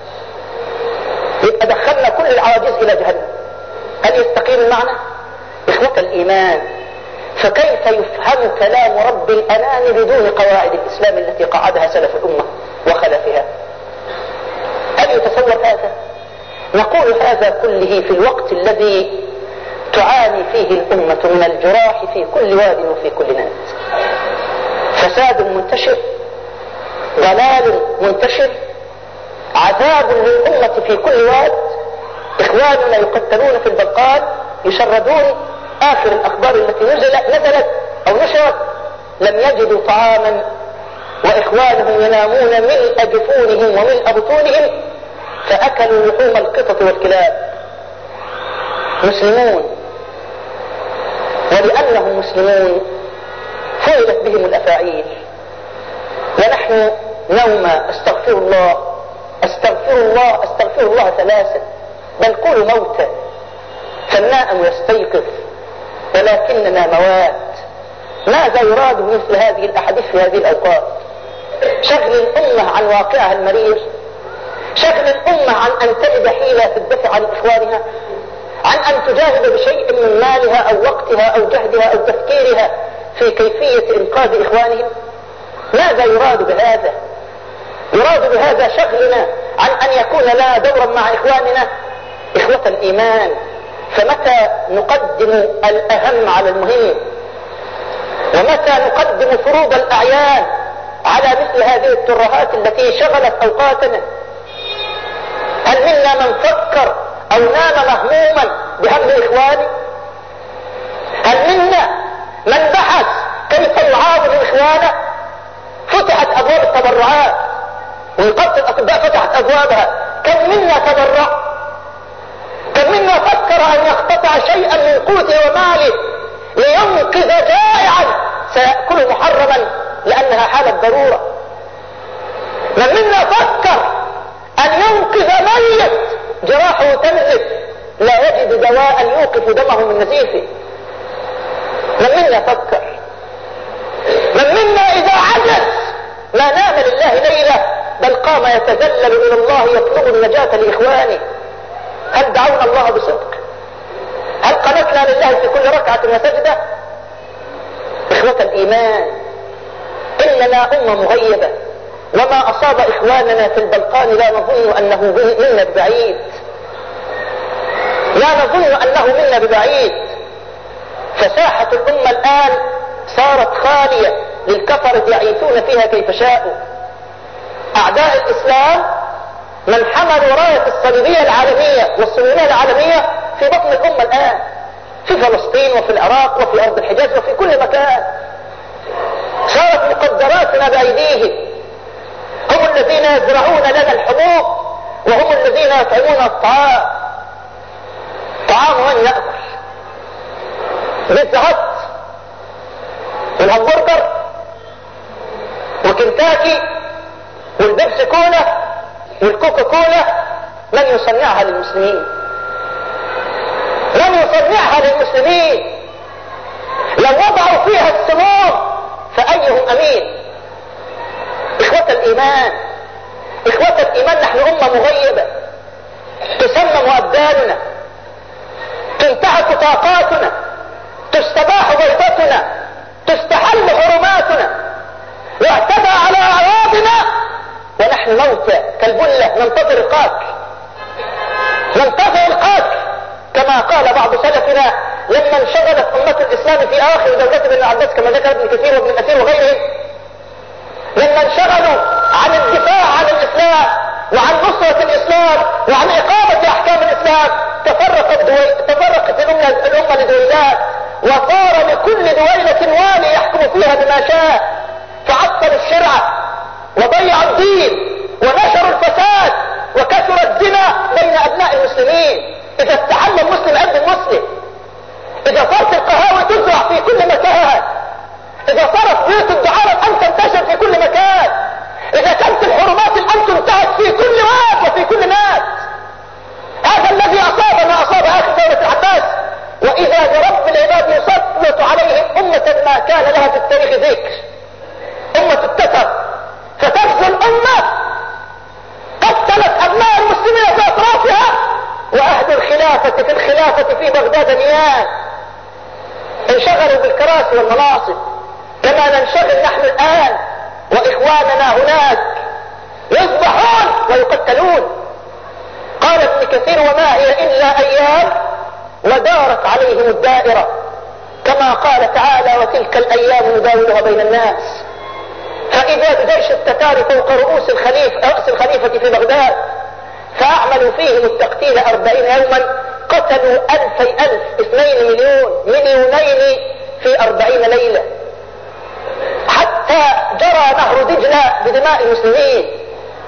يبقى دخلنا كل العواجيز إلى جهنم. هل يستقيم المعنى؟ إخوة الإيمان، فكيف يفهم كلام رب الأنام بدون قواعد الإسلام التي قعدها سلف الأمة وخلفها؟ هل يتصور هذا؟ نقول هذا كله في الوقت الذي تعاني فيه الأمة من الجراح في كل واد وفي كل ناد. فساد منتشر، ضلال منتشر، عذاب للأمة في كل واد. إخواننا يقتلون في البلقان، يشردون. آخر الأخبار التي نزلت أو نشرت لم يجدوا طعاما وإخوانهم ينامون ملء جفونهم وملء بطونهم، فأكلوا لحوم القطط والكلاب. مسلمون، ولأنهم مسلمون فعلت بهم الأفاعيل، ونحن نوم استغفر الله استغفر الله استغفر الله ثلاثا، بل قولوا موتى، فالنائم يستيقظ ولكننا موات. ماذا يراد مثل هذه الأحاديث في هذه الأوقات؟ شغل الأمة عن واقعها المرير، شغل الأمة عن أن تجد حيلة في الدفع عن إخوانها، عن أن تجاهد بشيء من مالها أو وقتها أو جهدها أو تفكيرها في كيفية إنقاذ إخوانهم. ماذا يراد بهذا؟ يراد بهذا شغلنا عن أن يكون لنا دورا مع إخواننا. إخوة الإيمان، فمتى نقدم الأهم على المهم؟ ومتى نقدم فروض الأعيان على مثل هذه الترهات التي شغلت أوقاتنا؟ هل منا من فكر أو نام مهموما بهم إخوانه؟ هل منا من بحث كيف يعاون إخوانه؟ فتحت أبواب التبرعات، ونقابة الأطباء فتحت أبوابها، كم منا تبرع؟ كم منا فكر أن يقتطع شيئا من قوته وماله لينقذ جائعا سيأكل محرما لأنها حالة ضرورة؟ من منا فكر أن ينقذ ميت جراحه تنزف لا يجد دواء يوقف دمه من نزيفه؟ من منا فكر؟ من منا إذا عجز ما نام لله ليلة بل قام يتذلل إلى الله يطلب النجاة لإخوانه؟ هل دعونا الله بصدق؟ هل قنتنا لله في كل ركعة وسجدة؟ إخوة الإيمان، إننا أمة مغيبة، وما أصاب إخواننا في البلقان لا نظن أنه منا ببعيد، لا نظن أنه منا ببعيد. فساحة الأمة الآن صارت خالية للكفرة يعيثون فيها كيف شاءوا. أعداء الإسلام من حملوا راية الصليبية العالمية والصهيونية العالمية في بطن الأمة الآن، في فلسطين وفي العراق وفي أرض الحجاز وفي كل مكان. صارت مقدراتنا بأيديهم، هم الذين يزرعون لنا الحبوب وهم الذين يطعمون الطعام. طعام من يأكل؟ بيتزا هات والهمبرجر وكنتاكي والبيبسي كولا والكوكا كولا من يصنعها للمسلمين؟ من يصنعها للمسلمين؟ لو وضعوا فيها السموم فأيهم أمين؟ إخوة الإيمان، إخوة الإيمان، نحن أمة مغيبة، تسمم أبداننا، تنتهك طاقاتنا، تستباح بيضتنا، تستحل حرماتنا، واعتدى على أعراضنا، ونحن موتى كالبلة ننتظر القاتل، ننتظر القاتل. كما قال بعض سلفنا لما انشغلت أمة الإسلام في آخر دولة ابن عباس كما ذكر ابن كثير وابن أثير وغيرهم، لما انشغلوا عن الدفاع عن الإسلام وعن نصرة الإسلام وعن إقامة أحكام الإسلام تفرقت الأمة لدولات، وصار لكل دويلة والي يحكم فيها بما شاء، فعطل الشرعة وضيع الدين ونشر الفساد وكثر الزنا بين الخلافة في بغداد نيام، انشغلوا بالكراسي والمناصب كما ننشغل نحن الآن، وإخواننا هناك يذبحون ويقتلون. قال ابن كثير: وما هي إلا أيام ودارت عليهم الدائرة، كما قال تعالى: وتلك الأيام نداولها بين الناس. فإذا بجيش التتار فوق رأس الخليفة في بغداد، فأعملوا فيهم التقتيل 40 يوما، قتلوا 2000 2 مليون مليونين في 40 ليلة، حتى جرى نهر دجلة بدماء المسلمين.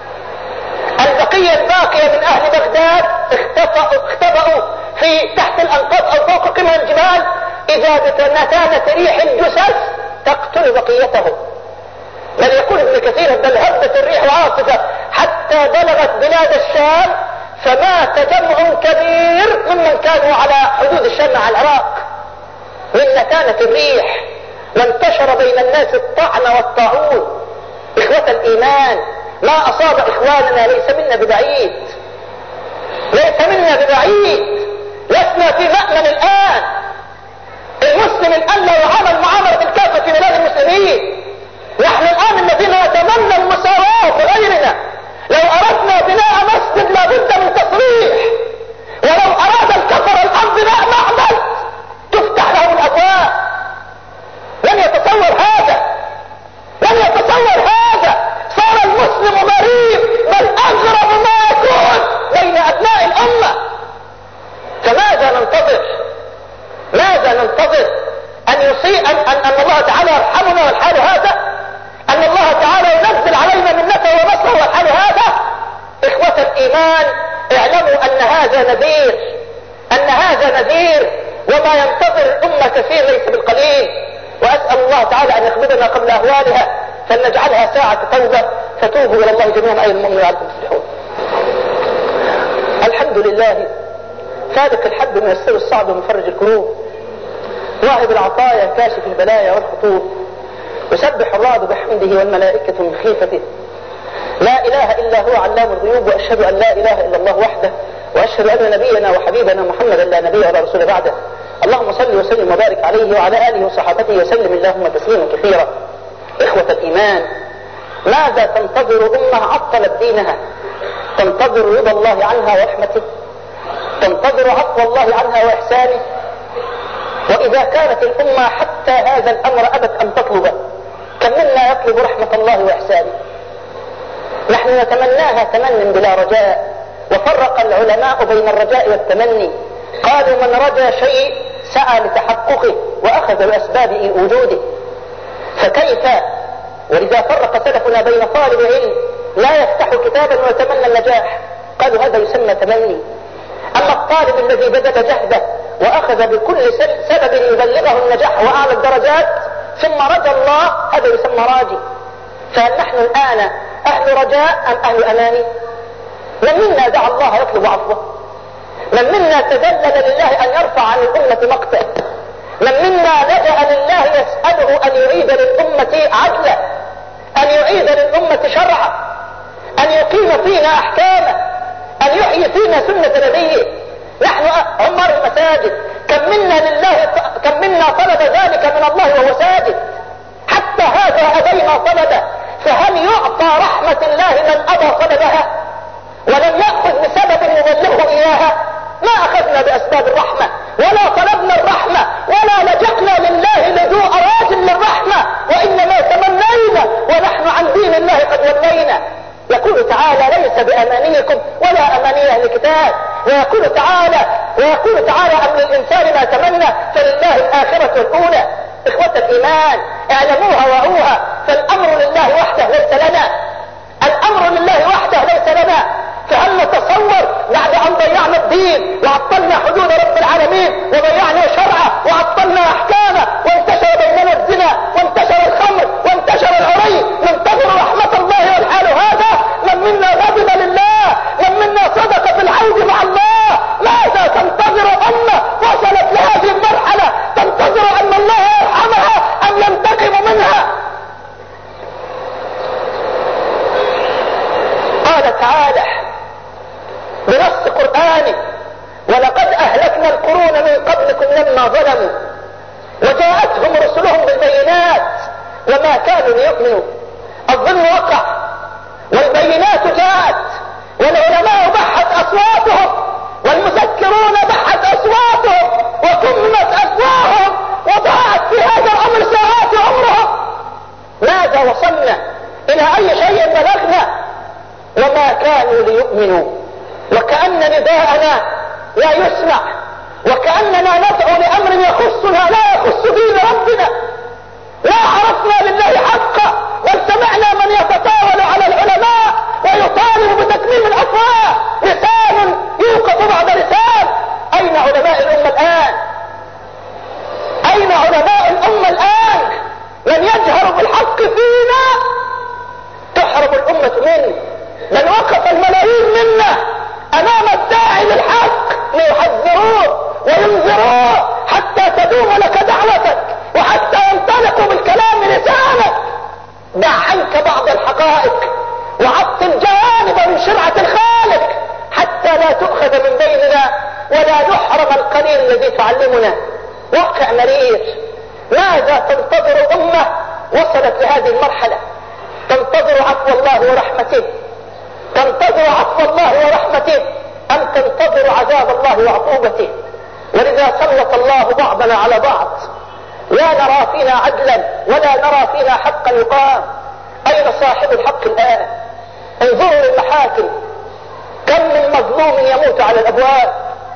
البقية الباقية من أهل بغداد اختبأوا في تحت الأنقاض أو فوق قمم الجبال، إذا بنتانة ريح الجثث تقتل بقيتهم. بل يقول ابن كثير: بل هبت الريح عاصفة حتى بلغت بلاد الشام، فمات جمع كبير ممن كانوا على حدود الشام مع العراق من نتانة الريح، وانتشر بين الناس الطعن والطاعون. إخوة الإيمان، ما أصاب إخواننا ليس منا ببعيد، ليس منا ببعيد، لسنا في مأمن الآن. المسلم الآن لا يعامل معاملة الكافر في بلاد المسلمين. نحن الآن الذين نتمنى المساواة بغيرنا، لو أردنا بناء مسجد لابد من تصريح، ولو أراد الكفر الآن بناء معبد تفتح له الأبواب. لن يتصور هذا، لن يتصور هذا. صار المسلم مريض، بل أغرب ما يكون بين أبناء الأمة. فماذا ننتظر؟ ماذا ننتظر؟ أن الله تعالى يرحمنا والحال هذا، أن الله تعالى ينزل علينا منته ونصره والحال هذا. إخوة الإيمان، اعلموا أن هذا نذير، أن هذا نذير، وما ينتظر الأمة كثير ليس بالقليل. وأسأل الله تعالى أن يخبرنا قبل أهوالها، فلنجعلها ساعة توبة، فتوبوا إلى الله جميعا أيها المؤمنون لعلكم تفلحون. الحمد لله فادك الحب من السر الصعب ومفرج الكروب، واهب العطايا كاشف البلايا والخطوب، يسبح الرعد بحمده والملائكة من خيفته، لا إله إلا هو علام الغيوب، وأشهد أن لا إله إلا الله وحده، وأشهد أن نبينا وحبيبنا محمدا لا نبي ولا رسول بعده. اللهم صل وسلم وبارك عليه وعلى آله وصحابته وسلم اللهم تسليما كثيرا. إخوة الإيمان، ماذا تنتظر أمة عطلت دينها؟ تنتظر رضا الله عنها ورحمته، تنتظر عفو الله عنها وإحسانه. وإذا كانت الأمة حتى هذا الأمر أبت أن تطلبه، كم منا يطلب رحمة الله وإحسانه؟ نحن نتمناها تمن بلا رجاء، وفرق العلماء بين الرجاء والتمني. قالوا: من رجا شيء سعى لتحققه وأخذ بأسباب وجوده. فكيف؟ ولذا فرق سلفنا بين طالب علم لا يفتح كتابا ويتمنى النجاح، قالوا هذا يسمى تمني. أما الطالب الذي بذل جهده وأخذ بكل سبب يبلغه النجاح وأعلى الدرجات ثم رجا الله، هذا يسمى راجي. فهل نحن الآن أهل رجاء أم أهل أماني؟ من منا دعا الله يطلب عفوه؟ من منا تذلل لله أن يرفع عن الأمة مقتا؟ من منا لجأ لله يسأله أن يعيد للأمة عدلا، أن يعيد للأمة شرعا، أن يقيم فينا أحكامه، أن يحيي فينا سنة نبيه؟ نحن عمار المساجد، كم منا طلب ذلك من الله وهو ساجد؟ حتى هذا أبينا طلبه، فهل يعطى رحمة الله من أبى طلبها ولم يأخذ بسبب يبلغه إياها؟ ما أخذنا بأسباب الرحمة ولا طلبنا الرحمة ولا لجأنا لله لجوء راج للرحمة، وإنما تمنينا ونحن عن دين الله قد ولينا. يقول تعالى: ليس بأمانيكم ولا أماني أهل الكتاب. ويقول تعالى: أم للإنسان ما تمنى فلله الآخرة والأولى. إخوة الإيمان، اعلموها وعوها، فالأمر لله وحده ليس لنا، الأمر لله وحده ليس لنا. فهل نتصور بعد أن ضيعنا الدين وعطلنا حدود رب العالمين وضيعنا شرعه وعطلنا أحكامه وانتشر بيننا الزنا وانتشر الخمر وانتشر العري، ننتظر رحمة الله والحال هذا؟ من منا غضب لله، من منا صدق في العود مع الله. ماذا تنتظر أمة وصلت لهذه المرحلة؟ تنتظر أن الله يرحمها أم ينتقم منها؟ قال تعالى بنص قرآني: ولقد أهلكنا كانوا ليؤمنوا، وكأن نداءنا لا يسمع، وكأننا ندعو لأمر يخصنا لا يخص دين ربنا. لا عرفنا لله حقا، بل سمعنا من يتطاول على العلماء ويطالب بتكميم الأفواه، لسان يوقف بعد لسان. أين علماء الأمة الآن؟ أين علماء الأمة الآن؟ من يجهر بالحق فينا تحرم الأمة منه. من وقف الملايين منا أمام الداعي للحق ليحذروه وينذروه حتى تدوم لك دعوتك وحتى ينطلقوا بالكلام لسانك. دع عنك بعض الحقائق وعطل جوانب من شرعة الخالق حتى لا تؤخذ من بيننا ولا نحرم القليل الذي تعلمنا. واقع مرير. ماذا تنتظر أمة وصلت لهذه المرحلة؟ تنتظر عفو الله ورحمته، تنتظر عفو الله ورحمته، أم تنتظر عذاب الله وعقوبته؟ ولذا سلط الله بعضنا على بعض. لا نرى فينا عدلا ولا نرى فينا حقا يقام. أين صاحب الحق الآن؟ انظروا للمحاكم، كم من مظلوم يموت على الأبواب،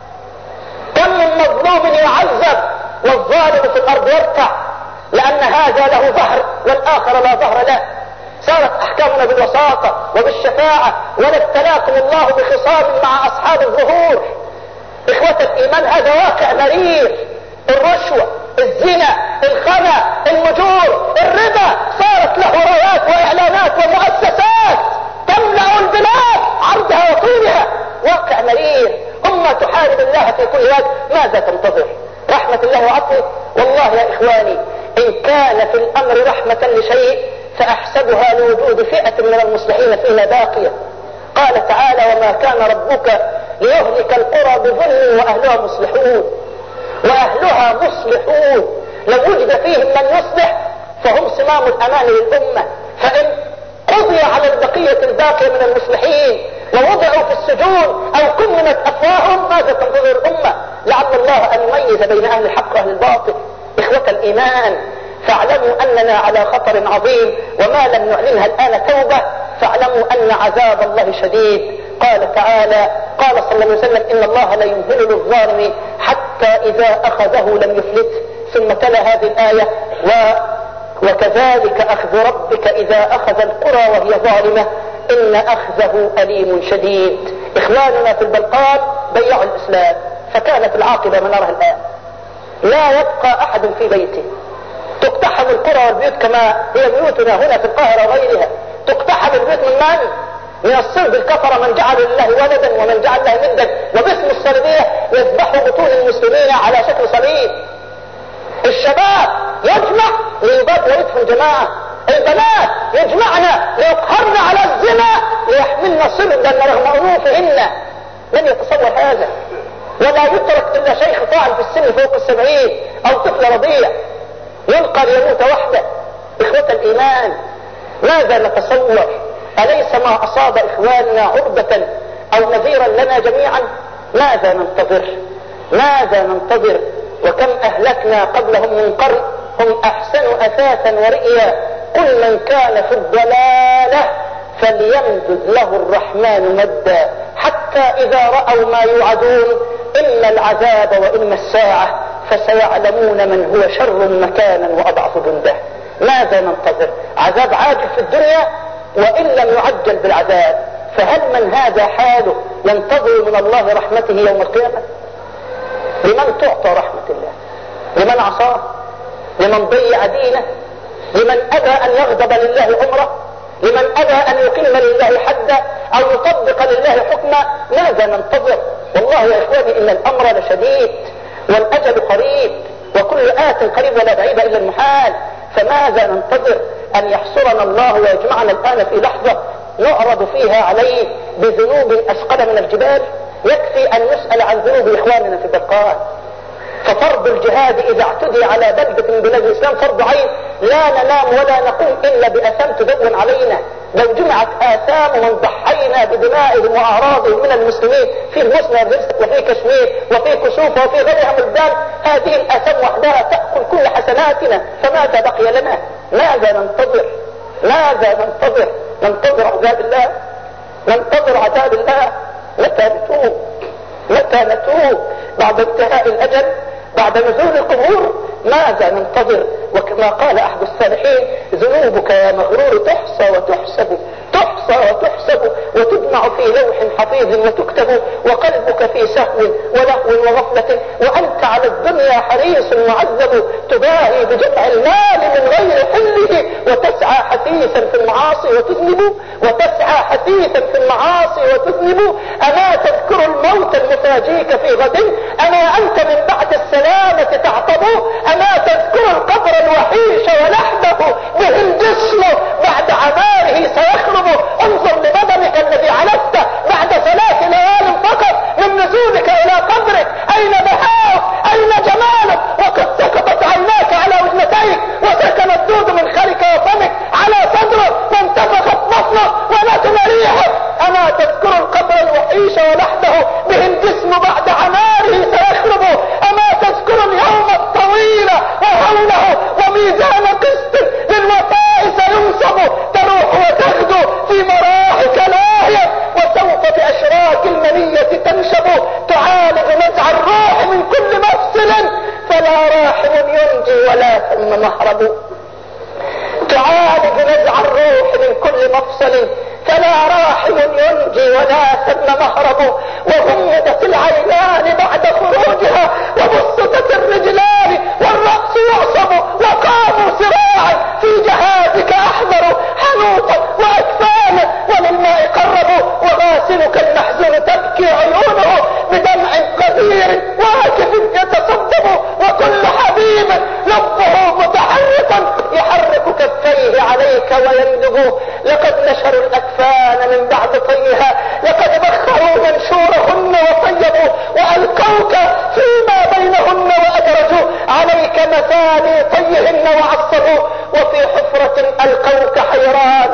كم من مظلوم يعذب والظالم في الأرض يركع، لأن هذا له ظهر والآخر لا ظهر له. صارت أحكامنا بالوساطة وبالشفاعة، ولا ابتلاكم الله بخصام مع أصحاب الظهور. إخوة الإيمان، هذا واقع مرير. الرشوة، الزنا، الخنا، المجور، الربا صارت له رايات وإعلانات ومؤسسات تملأ البلاد عرضها وطولها. واقع مرير. أمة تحارب الله في كل وقت. ماذا تنتظر؟ رحمة الله وعفوه؟ والله يا إخواني، إن كان في الأمر رحمة لشيء فأحسبها لوجود فئة من المصلحين فيها باقية. قال تعالى: وما كان ربك ليهلك القرى بظلم وأهلها مصلحون. وأهلها مصلحون، لو وجد فيهم من يصلح فهم صمام الأمان للأمة. فإن قضي على البقية الباقية من المصلحين ووضعوا في السجون أو كممت أفواههم، ماذا تنتظر الأمة؟ لعل الله أن يميز بين أهل الحق وأهل الباطل. إخوة الإيمان، فاعلموا أننا على خطر عظيم، وما لم نعلنها الآن توبة فاعلموا أن عذاب الله شديد. قال تعالى: قال صلى الله عليه وسلم: إن الله لا يمهل للظالم حتى إذا أخذه لم يفلته. ثم تلا هذه الآية: وكذلك أخذ ربك إذا أخذ القرى وهي ظالمة إن أخذه أليم شديد. إخواننا في البلقان بيعوا الإسلام، فكانت العاقبة ما نراها الآن. لا يبقى أحد في بيته. تقتحم القرى والبيوت كما هي بيوتنا هنا في القاهرة وغيرها. تقتحم البيوت من الصلب الكفر، من جعل لله ولدا ومن جعل له ندا، وباسم الصليبية يذبحوا بطون المسلمين على شكل صليب. الشباب يجمع ليباد ويدفن جماعة. البنات يجمعنا ليقهرن على الزنا ليحملن صلبا رغم أنوفهن. من يتصور هذا؟ ولا يترك إلا شيخ طاعن في السن فوق 70 أو طفل رضيع يلقى ليموت وحده. إخوة الإيمان، ماذا نتصور؟ أليس ما أصاب إخواننا عربة أو نذيرا لنا جميعا؟ ماذا ننتظر؟ ماذا ننتظر؟ وكم أهلكنا قبلهم من قرن هم أحسن أثاثا ورئيا. قل من كان في الضلالة فليمدد له الرحمن مدا حتى إذا رأوا ما يوعدون إما العذاب وإما الساعة فسيعلمون من هو شر مكانا وأضعف جندا. ماذا ننتظر؟ عذاب عاجل في الدنيا وإن لم يعجل بالعذاب. فهل من هذا حاله ينتظر من الله رحمته يوم القيامة؟ لمن تعطى رحمة الله؟ لمن عصاه؟ لمن ضيع دينه؟ لمن أبى أن يغضب لله عمره؟ لمن أبى أن يقيم لله حدا أو يطبق لله حكما؟ ماذا ننتظر؟ والله يا إخواني إن الأمر لشديد والأجل قريب وكل آت قريب ولا بعيد إلا المحال. فماذا ننتظر؟ أن يحصرنا الله ويجمعنا الآن في لحظة نعرض فيها عليه بذنوب أثقل من الجبال؟ يكفي أن نسأل عن ذنوب إخواننا في البلقان. ففرض الجهاد إذا اعتدي على بلدة من بلاد الإسلام فرض عين. لا ننام ولا نقوم إلا بأثام تدون علينا. لو جمعت آثام من ضحينا بدمائهم وأعراضهم من المسلمين في البوسنة والهرسك وفي كشمير وفي كسوف وفي غيرها من البلاد، هذه الآثام وحدها تأكل كل حسناتنا. فماذا بقي لنا؟ ماذا ننتظر؟ ماذا ننتظر؟ ننتظر عذاب الله؟ ننتظر عذاب الله؟ متى نتوب بعد انتهاء الأجل، بعد نزول القبور؟ ماذا ننتظر؟ وكما قال أحد الصالحين: ذنوبك يا مغرور تحصى وتحسب وتجمع في لوح حفيظ وتكتب، وقلبك في سهو ولهو وغفلة، وأنت على الدنيا حريص معذب، تباهي بجمع المال من غير حله، وتسعى حثيثا في المعاصي وتذنب. أما تذكر الموت المفاجيك في غد؟ أما أنت من بعد السلامة تعطب؟ أما تذكر القبر الوحيش ولحده به الجسم بعد عماره سيخرب؟ انظر لبدنك الذي علفته بعد 3 ليال فقط من نزولك إلى قبرك، أين بهاؤك؟ أين جمالك؟ وقد سقطت عيناك على وجنتيك، وسكن الدود من خلك وفمك على صدرك، وانتفخت بطنك ونتن ريحك. أما تذكر القبر الوحيش ولحده به الجسم بعد عماره سيخرب؟ أما تذكر اليوم الطويل وهوله وميزان قسط للوفاء سينصب، تروح وتغدو في مراحك لاهية، وسوف بأشراك المنية تنشب، تعالج نزع الروح من كل مفصل، فلا راحم ينجي ولا ثم مهرب. تعالج نزع الروح من كل مفصل، فلا راحم ينجي ولا ثم مهرب. وغمضت العينان بعد خروجها، وبسطت الرجلان والرأس يعصب، وقاموا سراعا في جهازك أحضروا حنوطا وأكفانا، وللماء قربوا، وغاسلك المحزون تبكي عيونه بدمع قدير واكف يتصدب، وكل حبيب لبه متحرقا يحرك كفيه عليك ويندب. لقد نشروا الأكفان من بعد طيها، لقد بخروا منشورهن وطيبوا، وألقوك فيما بينهن وأدرجوا عليك مثاني طيهن وعصبوا. وفي حفرة ألقوك حيران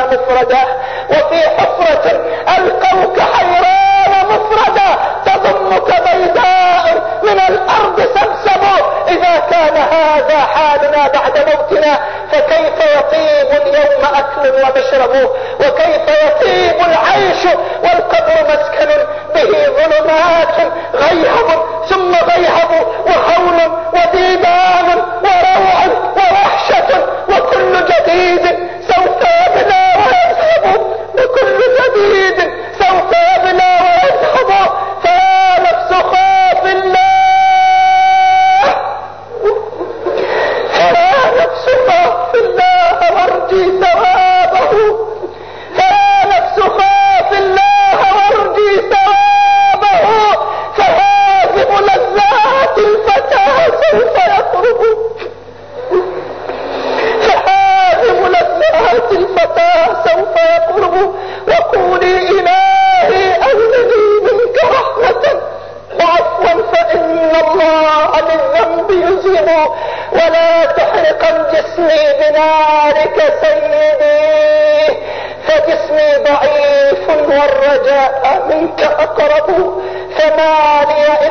مفردا، تضمك بيداء من الأرض سبسب. إذا كان هذا حالنا بعد موتنا، فكيف يطيب اليوم أكل ومشرب؟ وكيف يطيب العيش والقبر مسكن به ظلمات غيهب ثم غيهب، وهول وديدان وروع ووحشة، وكل جديد سوف يبلى ويذهب، وكل جديد سوف يبلى ويذهب. فيا نفس خاف الله، فيا نفس خاف الله وارجي ثوابه، فيا نفس خاف الله وارجي ثوابه، فهازم لذات الفتى سوف يقرب، فهازم لذات الفتى سوف يقرب. وقولي إلهي أهلني منك رحمة وعفوا، فإن الله للذنب يذهب، ولا تحرقا جسمي بنارك سيدي، فجسمي ضعيف والرجاء منك أقرب. فما لي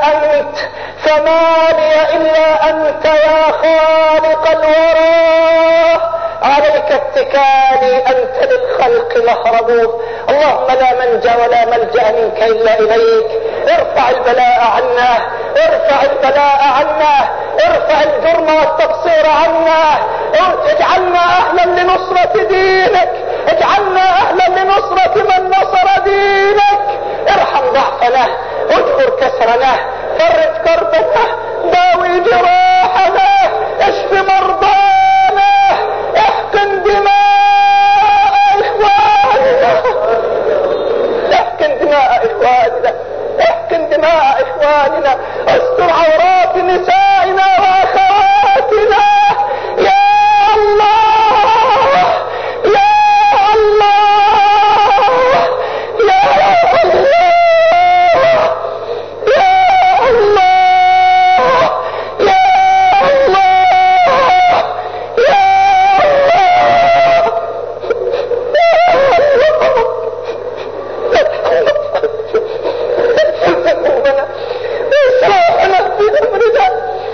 إلا أنت يا خالق الورى، عليك اتكالي أنت للخلق مهرب. اللهم لا منجى ولا ملجأ منك إلا إليك. ارفع البلاء عنا، ارفع الجرم والتقصير عنا، اجعلنا أهلا لنصرة دينك، اجعلنا أهلا لنصرة من نصر دينك. ارحم ضعفنا، اجبر كسرنا، فرج كربنا، داوي جراحنا، اشف مرضانا، احقن دماء إخواننا، احقن دماء إخواننا، استر عورات نسائنا وأخواتنا. يا الله، يا الله، يا الله، يا الله، يا الله، يا الله. ذنوبنا وإسرافنا في أمرنا،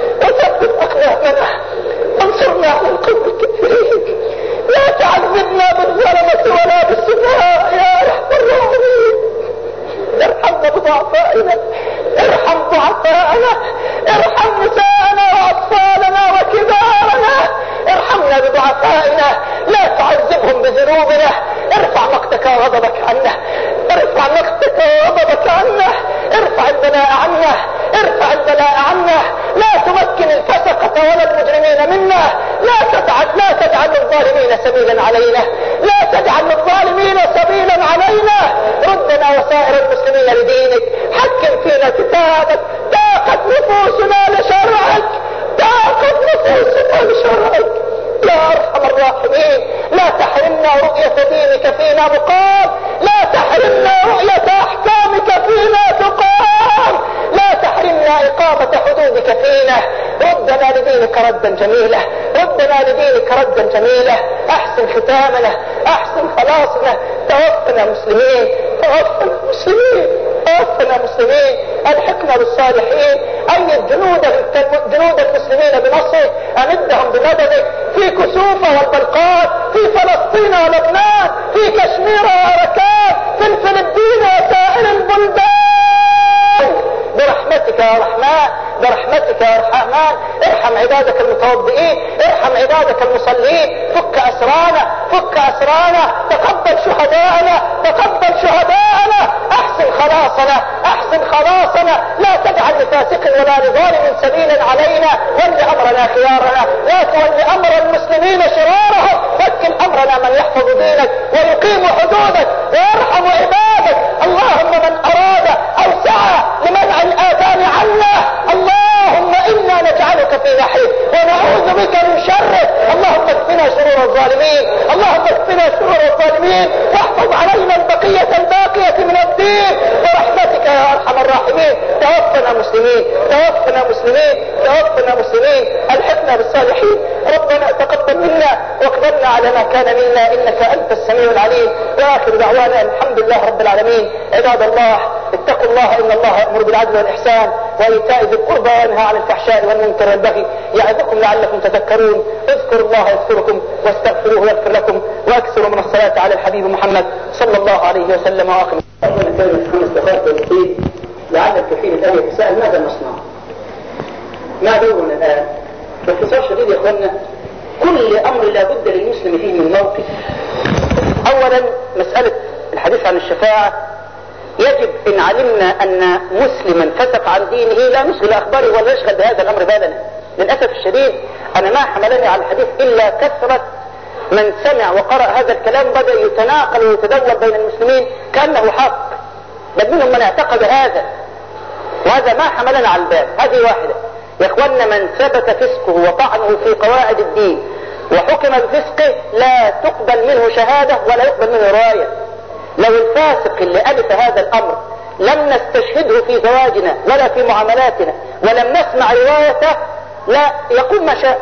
ضعفاءنا، ارحم نساءنا وأطفالنا وكبارنا، ارحمنا بضعفائنا، لا تعذبهم بذنوبنا، ارفع مقتك وغضبك عنا، ارفع مقتك وغضبك عنا، ارفع البلاء عنا، ارفع البلاء عنا، لا تمكن الفسقة ولا المجرمين منا، لا تجعل الظالمين سبيلا علينا، لا تجعل الظالمين سبيلا علينا، ردنا وسائر المسلمين لدينك، حكم فينا كتابك، ضاقت نفوسنا لشرعك، ضاقت نفوسنا لشرعك يا ارحم الراحمين. لا تحرمنا رؤية دينك فينا مقام، لا تحرمنا رؤية احكامك فينا تقام، لا تحرمنا اقامة حدودك فينا. ردنا لدينك ردا جميلا، ردنا لدينك ردا جميلا، احسن ختامنا، احسن خلاصنا، توفنا مسلمين، توفنا مسلمين، توفنا مسلمين، الحقنا بالصالحين، ايد جنود المسلمين بنصرك، امدهم بمددك في كسوفة والبلقان، في فلسطين ولبنان، في كشمير وأركان، في الفلبين وسائر البلدان، برحمتك يا رحمن، برحمتك يا رحمن. ارحم عبادك المتوضئين، ارحم عبادك المصلين، فك أسرانا، فك أسرانا، تقبل شهداءنا، تقبل شهداءنا، احسن خلاصنا، احسن خلاصنا، لا تجعل لفاسق ولا لظالم سبيلا علينا، ول امرنا خيارنا، لا تول امر المسلمين شرارهم، وكل امرنا من يحفظ دينك ويقيم حدودك ويرحم عبادك. اللهم من اراد او سعى لمنع الاذان عنا، اللهم انا نجعلك في نحره ونعوذ بك من شره، اللهم اكفنا شرور الظالمين، اللهم اكفنا شرور الظالمين، واحفظ علينا البقية الباقية من الدين برحمتك يا ارحم الراحمين. توفنا مسلمين، توفنا مسلمين، توفنا مسلمين، الحقنا بالصالحين. ربنا تقبل منا واقبلنا على ما كان منا، انك انت السميع العليم. واخر دعوانا الحمد لله رب العالمين. عباد الله اتقوا الله، ان الله يأمر بالعدل والاحسان وايتاء ذي القربى وينهى عن الفحشاء والمنكر والبغي، يعظكم لعلكم تذكرون. اذكروا الله يذكركم واستغفروه يغفر لكم، واكثروا من الصلاة على الحبيب محمد صلى الله عليه وسلم. واخر كلمة 5 دقائق توقيت لعل الكثير الآن يتساءل ماذا نصنع؟ ما دورنا الآن؟ باختصار شديد يا اخوانا، كل امر لا بد للمسلم فيه من موقف. اولا مسألة الحديث عن الشفاعة، يجب ان علمنا ان مسلما فسق عن دينه لا نشغل اخباره ولا يشغل بهذا الامر بالنا. للاسف الشديد انا ما حملني على الحديث الا كثرة من سمع وقرأ هذا الكلام بدأ يتناقل ويتدول بين المسلمين كأنه حق، بل منهم من اعتقد هذا، وهذا ما حملنا على الباب. هذه واحدة يا اخوانا، من ثبت فسقه وطعنه في قواعد الدين وحكم بفسقه لا تقبل منه شهادة ولا يقبل منه رواية. لو الفاسق اللي ألف هذا الأمر لم نستشهده في زواجنا ولا في معاملاتنا ولم نسمع روايته، لا يقول ما شاء،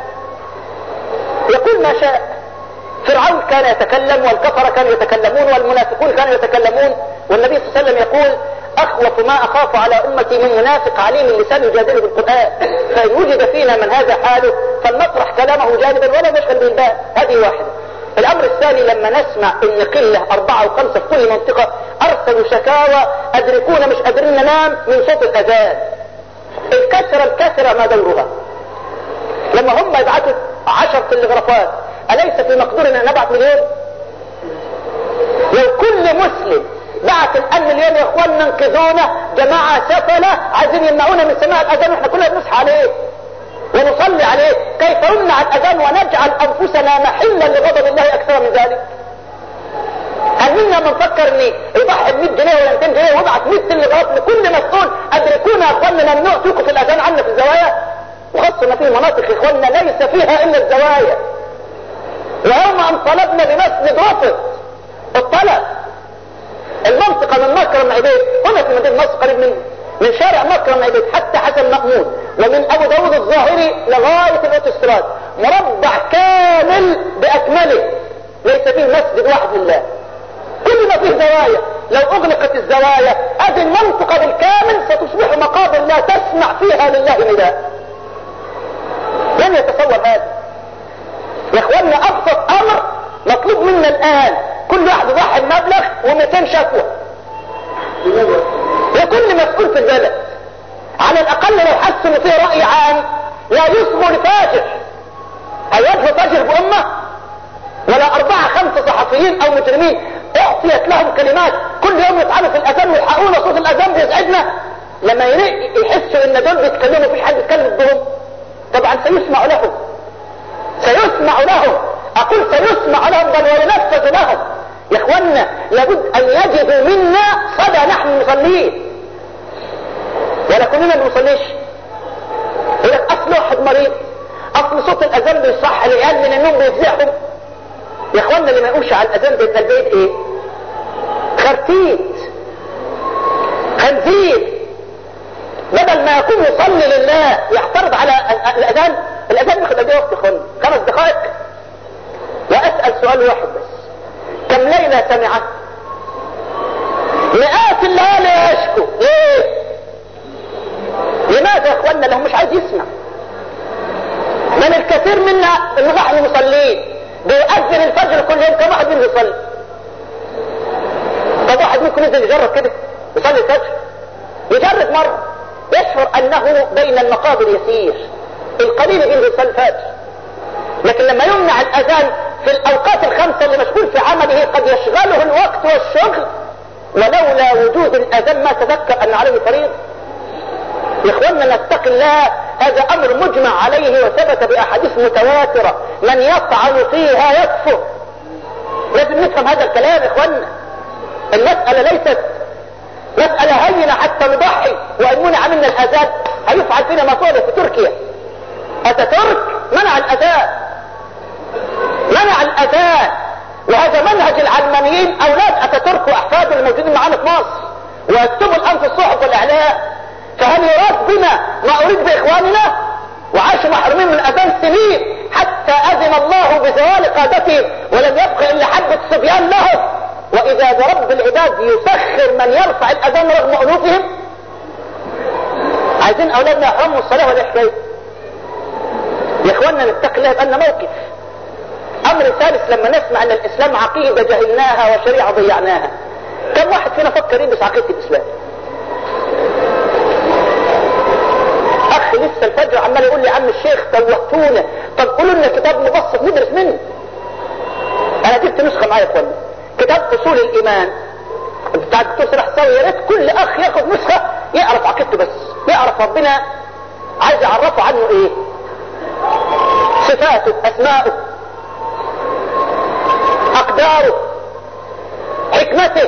يقول ما شاء. فرعون كان يتكلم، والكفر كانوا يتكلمون، والمنافقون كانوا يتكلمون، والنبي صلى الله عليه وسلم يقول أخوف ما أخاف على أمتي من منافق عليم اللسان يجادله بالقرآن، فإن وجد فينا من هذا حاله فلنطرح كلامه جانبا ولا نشغل به البال. هذه واحدة. الأمر الثاني، لما نسمع إن قلة 4 أو 5 في كل منطقة أرسلوا شكاوى أدركونا مش قادرين ننام من صوت الأذان، الكثرة ما دورها. لما هم يبعثوا 10 تلغرافات أليس في مقدورنا أن نبعث مليون؟ لو كل مسلم بعث الآن مليون يا اخواننا انقذونا، جماعة سفلة عايزين يمنعونا من سماع الأذان واحنا كلنا بنصحى عليه ونصلي عليه، كيف نمنع الأذان ونجعل أنفسنا محلا لغضب الله أكثر من ذلك؟ هل منا من فكر ان يضحي ب100 جنيه ولا 200 جنيه ويبعث 100 تلغراف لكل مسؤول؟ أدركونا يا اخواننا ممنوع توقف الأذان عنا في الزوايا، وخاصة في مناطق يا اخواننا ليس فيها إلا الزوايا. ويوم أن طلبنا بمسجد رفض الطلب، المنطقة من مكرم عبيد هنا في مدينة نصر قريب من شارع مكرم عبيد حتى حسن مأمون، ومن أبو داود الظاهري لغاية الأوتوستراد، مربع كامل بأكمله ليس فيه مسجد واحد لله، كل ما فيه زوايا. لو أغلقت الزوايا هذه المنطقة بالكامل ستصبح مقابر لا تسمع فيها لله نداء. لن يتصور هذا يا اخوانا. ابسط امر مطلوب منا الان كل واحد يضحي بمبلغ و200 شكوى لكل مسؤول في البلد، على حس ان فيه رأي عام لا يصغوا لفاجر. هيواجهوا فاجر بأمة؟ ولا 4 5 صحفيين او مجرمين اعطيت لهم كلمات كل يوم يطعنوا في الاذان ويلحقونا صوت الاذان بيسعدنا، لما يحسوا ان دول بيتكلموا مفيش حد يتكلم ضدهم طبعا سيسمع لهم، سيسمع لهم، اقول سيسمع لهم بل وينفذ لهم. يا اخوانا لابد ان يجدوا منا صدى نحن المصلين، ولا كلنا ما بنصليش. يقول لك اصل واحد مريض، اصل صوت الاذان بيصح العيال من النوم بيفزعهم. يا اخوانا اللي ما يقولش على الاذان ده البيت ايه؟ خرتيت، خنزير. بدل ما يكون يصلي لله يعترض على الاذان. الاذان بياخد قد ايه وقت يا اخوانا؟ 5 دقائق. واسال سؤال واحد بس، كم ليله سمعت؟ مئات الليالي يشكو. ليه؟ لماذا يا اخوانا؟ لهم مش عايز يسمع. من الكثير منا اللي راح المصلين بيؤذن الفجر كل يوم، كم واحد منهم يصلي؟ طب واحد ممكن ينزل يجرب كده يصلي الفجر، يجرب مرة يشعر انه بين المقابر يسير، القليل اللي يصلي الفجر. لكن لما يمنع الاذان في الاوقات ال5 اللي مشغول في عمله قد يشغله الوقت والشغل، ولولا وجود الاذان ما تذكر ان عليه فريضة. يا اخوانا نتقي الله، هذا امر مجمع عليه وثبت باحاديث متواترة، من يطعن فيها يكفر. لازم نفهم هذا الكلام يا اخوانا. المسألة ليست مسألة هينة حتى نضحي وان منع منا الاذان. هيفعل فينا ما فعل في تركيا. اتاتورك منع الاذان، منع الاذان، وهذا منهج العلمانيين اولاد اتاتورك واحفاده الموجودين معانا في مصر، ويكتبوا الان في الصحف والاعلام. فهل يراد بنا ما اريد باخواننا؟ وعاشوا محرومين من الاذان سنين حتى اذن الله بزوال قادتهم ولم يبق الا حبة صبيان لهم. واذا برب العباد يسخر من يرفع الاذان رغم انوفهم. عايزين اولادنا يحرموا الصلاة ولا حكاية؟ يا اخوانا نتقي الله بان موقف. امر ثالث، لما نسمع ان الاسلام عقيدة جهلناها وشريعة ضيعناها، كم واحد فينا فكر يلبس عقيدة الاسلام؟ اخ لسه الفجر عمال يقول لي عم الشيخ توهتونا، طب قولوا لنا كتاب مبسط ندرس منه. انا جبت نسخة معايا يا اخوانا، كتاب اصول الايمان بتاع الدكتور صلاح الساوي. يا ريت كل اخ ياخد نسخة يعرف عقيدته، بس يعرف ربنا عايز يعرفه عنه ايه، صفاته، اسماءه، اقداره، حكمته.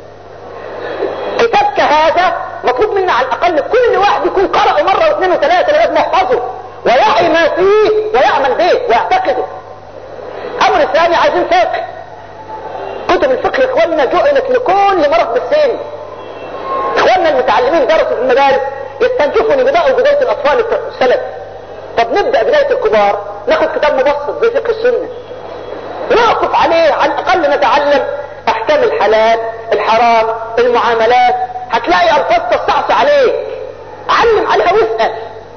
كتاب كهذا مطلوب منا على الاقل كل واحد يكون قرأه مرة واثنين وثلاثة لغاية ما يحفظه ويعي ما فيه ويعمل به ويعتقده. امر ثاني، عايزين فقه. كتب الفقه يا اخواننا جعلت لكل مرض بالسن. اخواننا المتعلمين درسوا في المدارس يستنكفوا ان بداية الاطفال السلف. طب نبدأ بداية الكبار، ناخد كتاب مبسط زي فقه السنة نقف عليه، على الاقل نتعلم احكام الحلال الحرام المعاملات. هتلاقي الفاظ تستعصي عليك، علم عليها واسأل.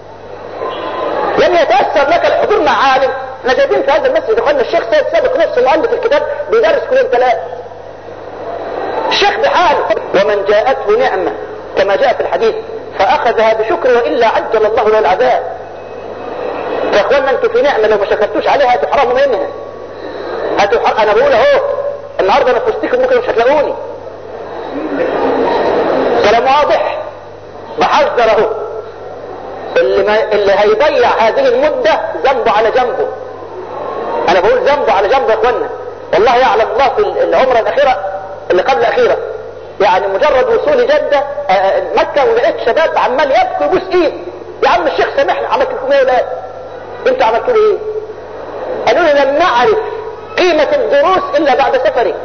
لن يتأثر لك الحضور مع عالم. احنا جايبين في هذا المسجد اخواننا الشيخ سيد سابق نفسه مؤلف الكتاب بيدرس كل يوم 3. الشيخ بحاله، ومن جاءته نعمة كما جاء في الحديث فاخذها بشكر والا عجل الله له العذاب. يا اخوانا انتوا في نعمة لو ما شكرتوش عليها هتحرموا منها. انا بقول اهو النهارده انا في وسطكم ممكن مش هتلاقوني. كلام واضح، بحذر اهو. اللي هيضيع هذه المدة ذنبه على جنبه. انا بقول ذنبه على جنبه يا اخوانا. والله يعلم الله في العمرة الاخيرة اللي قبل الاخيرة، يعني مجرد وصول جدة مكة ولقيت شباب عمال يبكوا يبوس ايد، يا عم الشيخ سامحنا عملت لكم ايه يا ولاد؟ انتوا عملتوا لي ايه؟ قالوا لي لم نعرف قيمة الدروس الا بعد سفرك،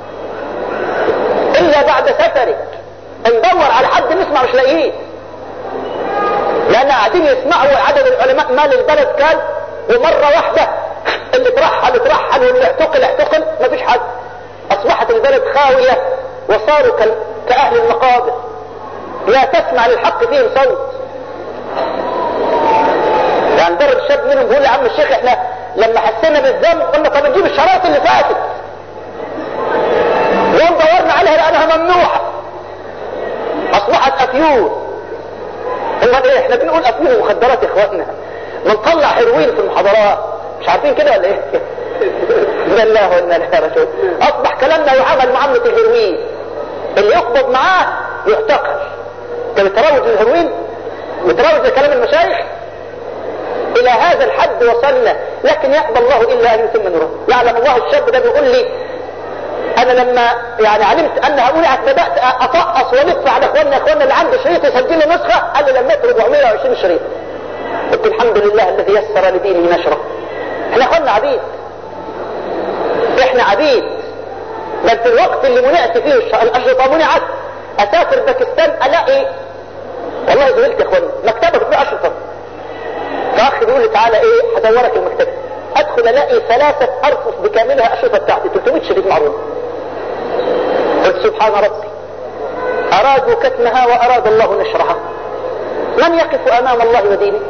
الا بعد سفرك. ندور على حد نسمع مش لاقيه، لان قاعدين يسمعوا عدد العلماء مال البلد كان، ومرة واحدة اللي ترحل واللي اعتقل مفيش حد. اصبحت البلد خاوية وصاروا كأهل المقابر، لا تسمع للحق فيهم صوت. يعني درب الشاب منهم بيقول لي عم الشيخ احنا لما حسينا بالذنب قلنا طب نجيب الشرايط اللي فاتت، ويوم دورنا عليها لانها ممنوعة، اصبحت افيون. هو امال ايه؟ احنا بنقول افلام ومخدرات يا اخواتنا، بنطلع هيروين في المحاضرات، مش عارفين كده ولا ايه؟ بسم الله وانا اليه راجعون. اصبح كلامنا يعامل معامله الهيروين، اللي يقبض معاه يعتقل. انت بتروج للهيروين؟ بتروج لكلام المشايخ؟ الى هذا الحد وصلنا، لكن يقبل الله الا ان يتم نوره. يعلم الله. الشاب ده بيقول لي انا لما يعني علمت ان هؤلاء بدات اطقص والف على اخواننا اللي عنده شريط يسجل له نسخه، قال لي لميت 420 شريط. قلت الحمد لله الذي يسر لدينه نشره. احنا اخواننا عبيد، احنا عبيد. بل في الوقت اللي منعت فيه الاشرطه منعت، اسافر باكستان الاقي والله زميلتي يا اخوانا مكتبه فيه اشرطه، فاخ بيقول لي تعالى ايه هدورك المكتبه، ادخل الاقي 3 ارفف بكاملها اشرطه بتاعتي 300 شريط معروض. قلت سبحان ربي، ارادوا كتمها واراد الله نشرها. من يقف امام الله ودينه؟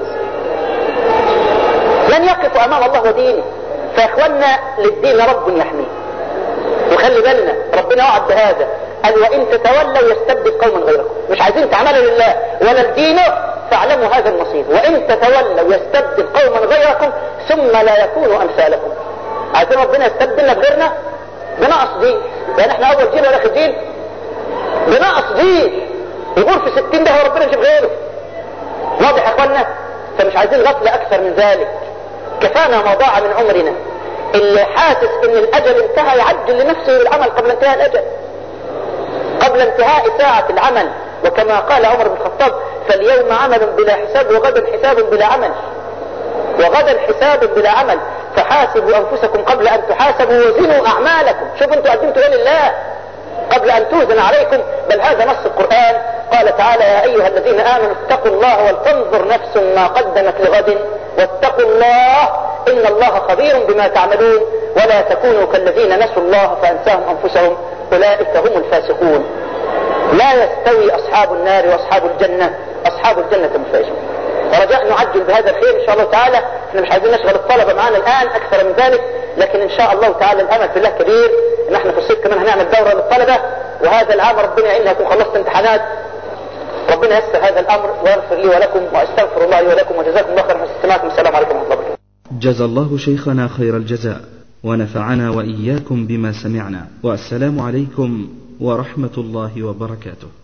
من يقف امام الله ودينه؟ فاخوانا للدين رب يحميه، وخلي بالنا ربنا وعد بهذا، قال وان تتولوا يستبدل قوما غيركم. مش عايزين تعملوا لله ولا لدينه فاعلموا هذا المصير، وان تتولوا يستبدل قوما غيركم ثم لا يكونوا امثالكم. عايزين ربنا يستبدلنا بغيرنا؟ بنقص دين، يعني احنا اول جيل ولا اخر جيل؟ بنقص دين يقول في 60 ده ربنا يجيب غيره. واضح يا اخوانا؟ فمش عايزين غفله اكثر من ذلك. كفانا ما ضاع من عمرنا. اللي حاسس ان الاجل انتهى يعجل لنفسه بالعمل قبل انتهاء الاجل، قبل انتهاء ساعة العمل. وكما قال عمر بن الخطاب فاليوم عمل بلا حساب وغدا حساب بلا عمل، وغدا حساب بلا عمل، فحاسبوا انفسكم قبل ان تحاسبوا وزنوا اعمالكم. شوفوا انتوا قدمتوا ايه لله قبل ان توزن عليكم. بل هذا نص القرآن، قال تعالى يا ايها الذين امنوا اتقوا الله ولتنظر نفس ما قدمت لغد واتقوا الله ان الله خبير بما تعملون ولا تكونوا كالذين نسوا الله فانساهم انفسهم اولئك هم الفاسقون. لا يستوي اصحاب النار واصحاب الجنة، اصحاب الجنة هم الفائزون. ورجاء نعجل بهذا الخير ان شاء الله تعالى. احنا مش عايزين نشغل الطلبة معانا الان اكثر من ذلك، لكن ان شاء الله تعالى الامل في الله كبير ان احنا في الصيف كمان هنعمل دورة للطلبة، وهذا العام ربنا يعيننا يكون خلصت امتحانات. ربنا يسر هذا الامر ويغفر لي ولكم، واستغفر الله لي ولكم، وجزاكم الله خيرا على استماعكم. السلام عليكم ورحمة الله وبركاته. جزا الله شيخنا خير الجزاء، ونفعنا وإياكم بما سمعنا، والسلام عليكم ورحمة الله وبركاته.